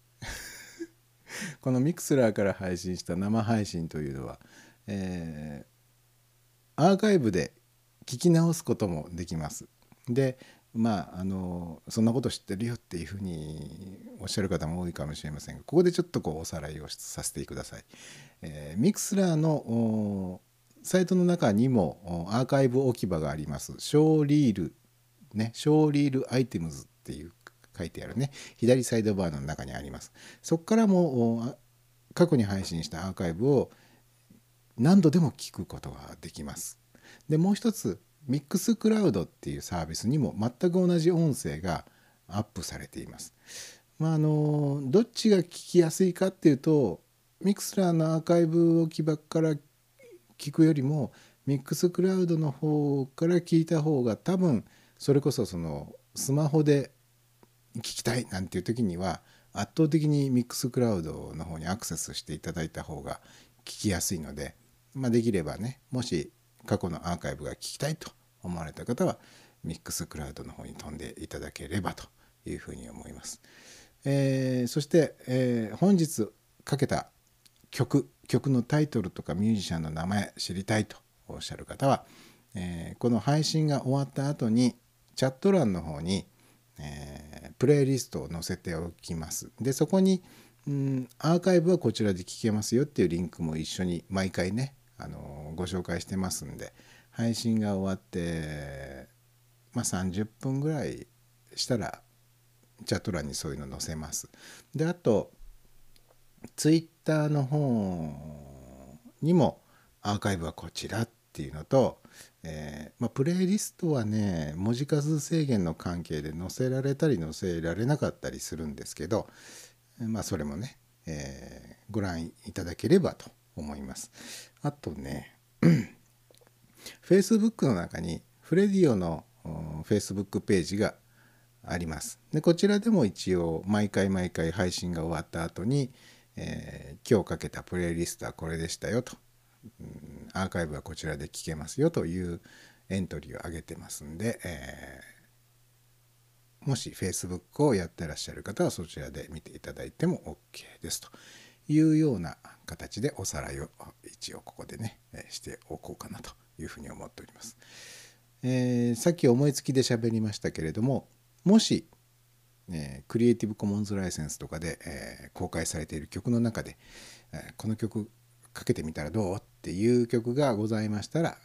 このミクスラーから配信した生配信というのは、アーカイブで聞き直すこともできます。でそんなこと知ってるよっていうふうにおっしゃる方も多いかもしれませんが、ここでちょっとおさらいをさせてください。ミクスラーのサイトの中にもアーカイブ置き場があります。ショーリールね、ショーリールアイテムズっていう書いてあるね、左サイドバーの中にあります。そこからも過去に配信したアーカイブを何度でも聞くことができます。でもう一つ、ミックスクラウドっていうサービスにも全く同じ音声がアップされています。どっちが聞きやすいかっていうと、ミクスラーのアーカイブ置き場から聞くよりもミックスクラウドの方から聞いた方が、多分それこそそのスマホで聞きたいなんていう時には圧倒的にミックスクラウドの方にアクセスしていただいた方が聞きやすいので、できればね、もし過去のアーカイブが聞きたいと思われた方はミックスクラウドの方に飛んでいただければというふうに思います。そして、本日かけた曲のタイトルとかミュージシャンの名前知りたいとおっしゃる方は、この配信が終わった後にチャット欄の方に、プレイリストを載せておきます。でそこにアーカイブはこちらで聞けますよっていうリンクも一緒に毎回ねご紹介してますんで、配信が終わって30分ぐらいしたらチャット欄にそういうの載せます。であとツイッターの方にもアーカイブはこちらっていうのと、プレイリストはね文字数制限の関係で載せられたり載せられなかったりするんですけど、それもね、ご覧いただければと思います。あとねFacebook の中にフレディオの Facebook ページがあります。でこちらでも一応毎回配信が終わった後に、今日かけたプレイリストはこれでしたよと、アーカイブはこちらで聞けますよというエントリーを上げてますんで、もし Facebook をやってらっしゃる方はそちらで見ていただいても OK ですというような形でおさらいを一応ここでねしておこうかなというふうに思っております。さっき思いつきで喋りましたけれども、もしクリエイティブコモンズライセンスとかで、公開されている曲の中で、この曲かけてみたらどうっていう曲がございましたら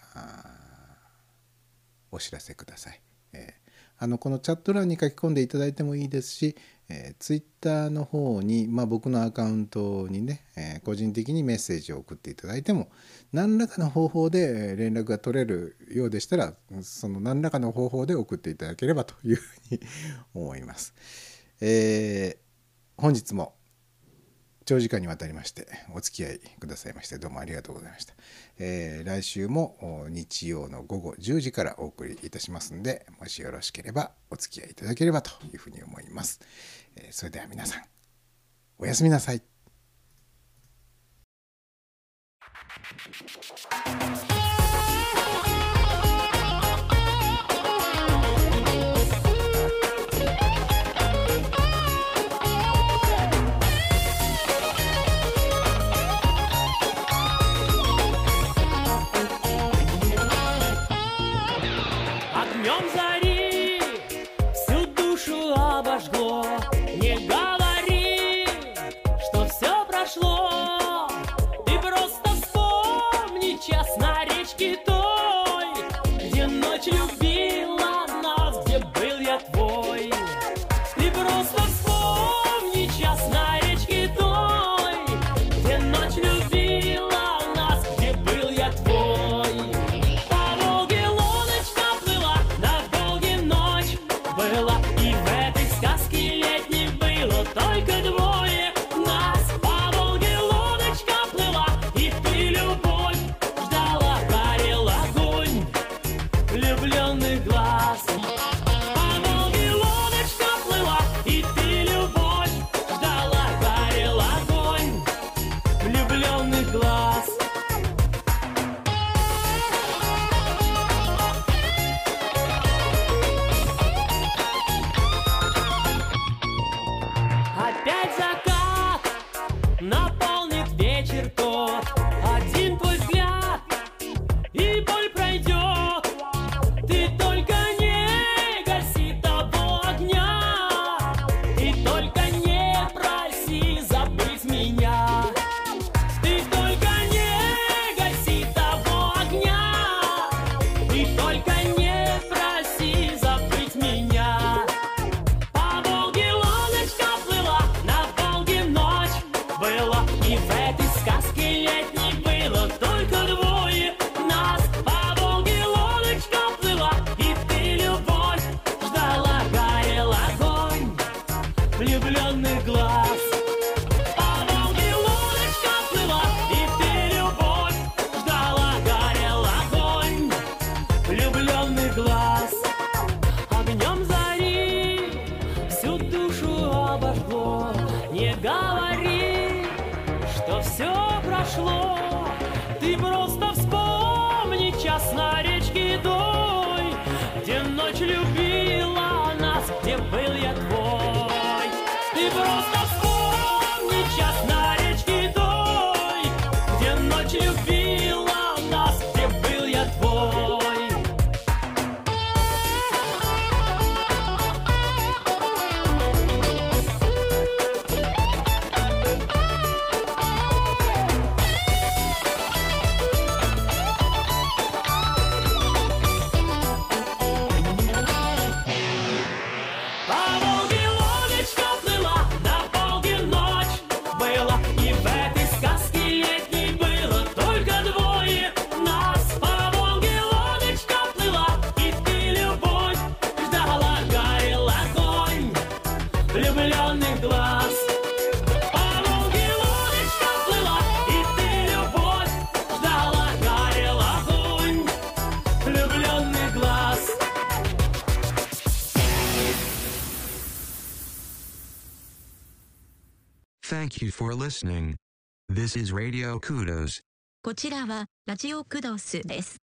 お知らせください。このチャット欄に書き込んでいただいてもいいですし、ツイッターの方に、僕のアカウントにね、個人的にメッセージを送っていただいても、何らかの方法で連絡が取れるようでしたら、その何らかの方法で送っていただければというふうに思います。本日も長時間にわたりましてお付き合いくださいましてどうもありがとうございました。来週も日曜の午後10時からお送りいたしますので、もしよろしければお付き合いいただければというふうに思います。それでは皆さんおやすみなさい。 Огнем зари всю душу обожгло. Не говори, что все прошло. Ты просто вспомни час на речке той, где ночь любила нас, где был я твой. Ты просто вспомни час на речке той, где ночь любила нас, где был я твой. По Волге лодочка плыла, на Волге прошло. Ты просто вспомни час на речке той, где ночь любила нас, где был я твой. Ты просто вспомни час на речке той, где ночь любила нас, где был я твой. Влюбленных глаз. По Волге лодочка плыла, и ты, любовь, ждала, горел огонь влюбленных глаз. Thank you for listening. This is Radio Kudos. こちらはラジオクドスです。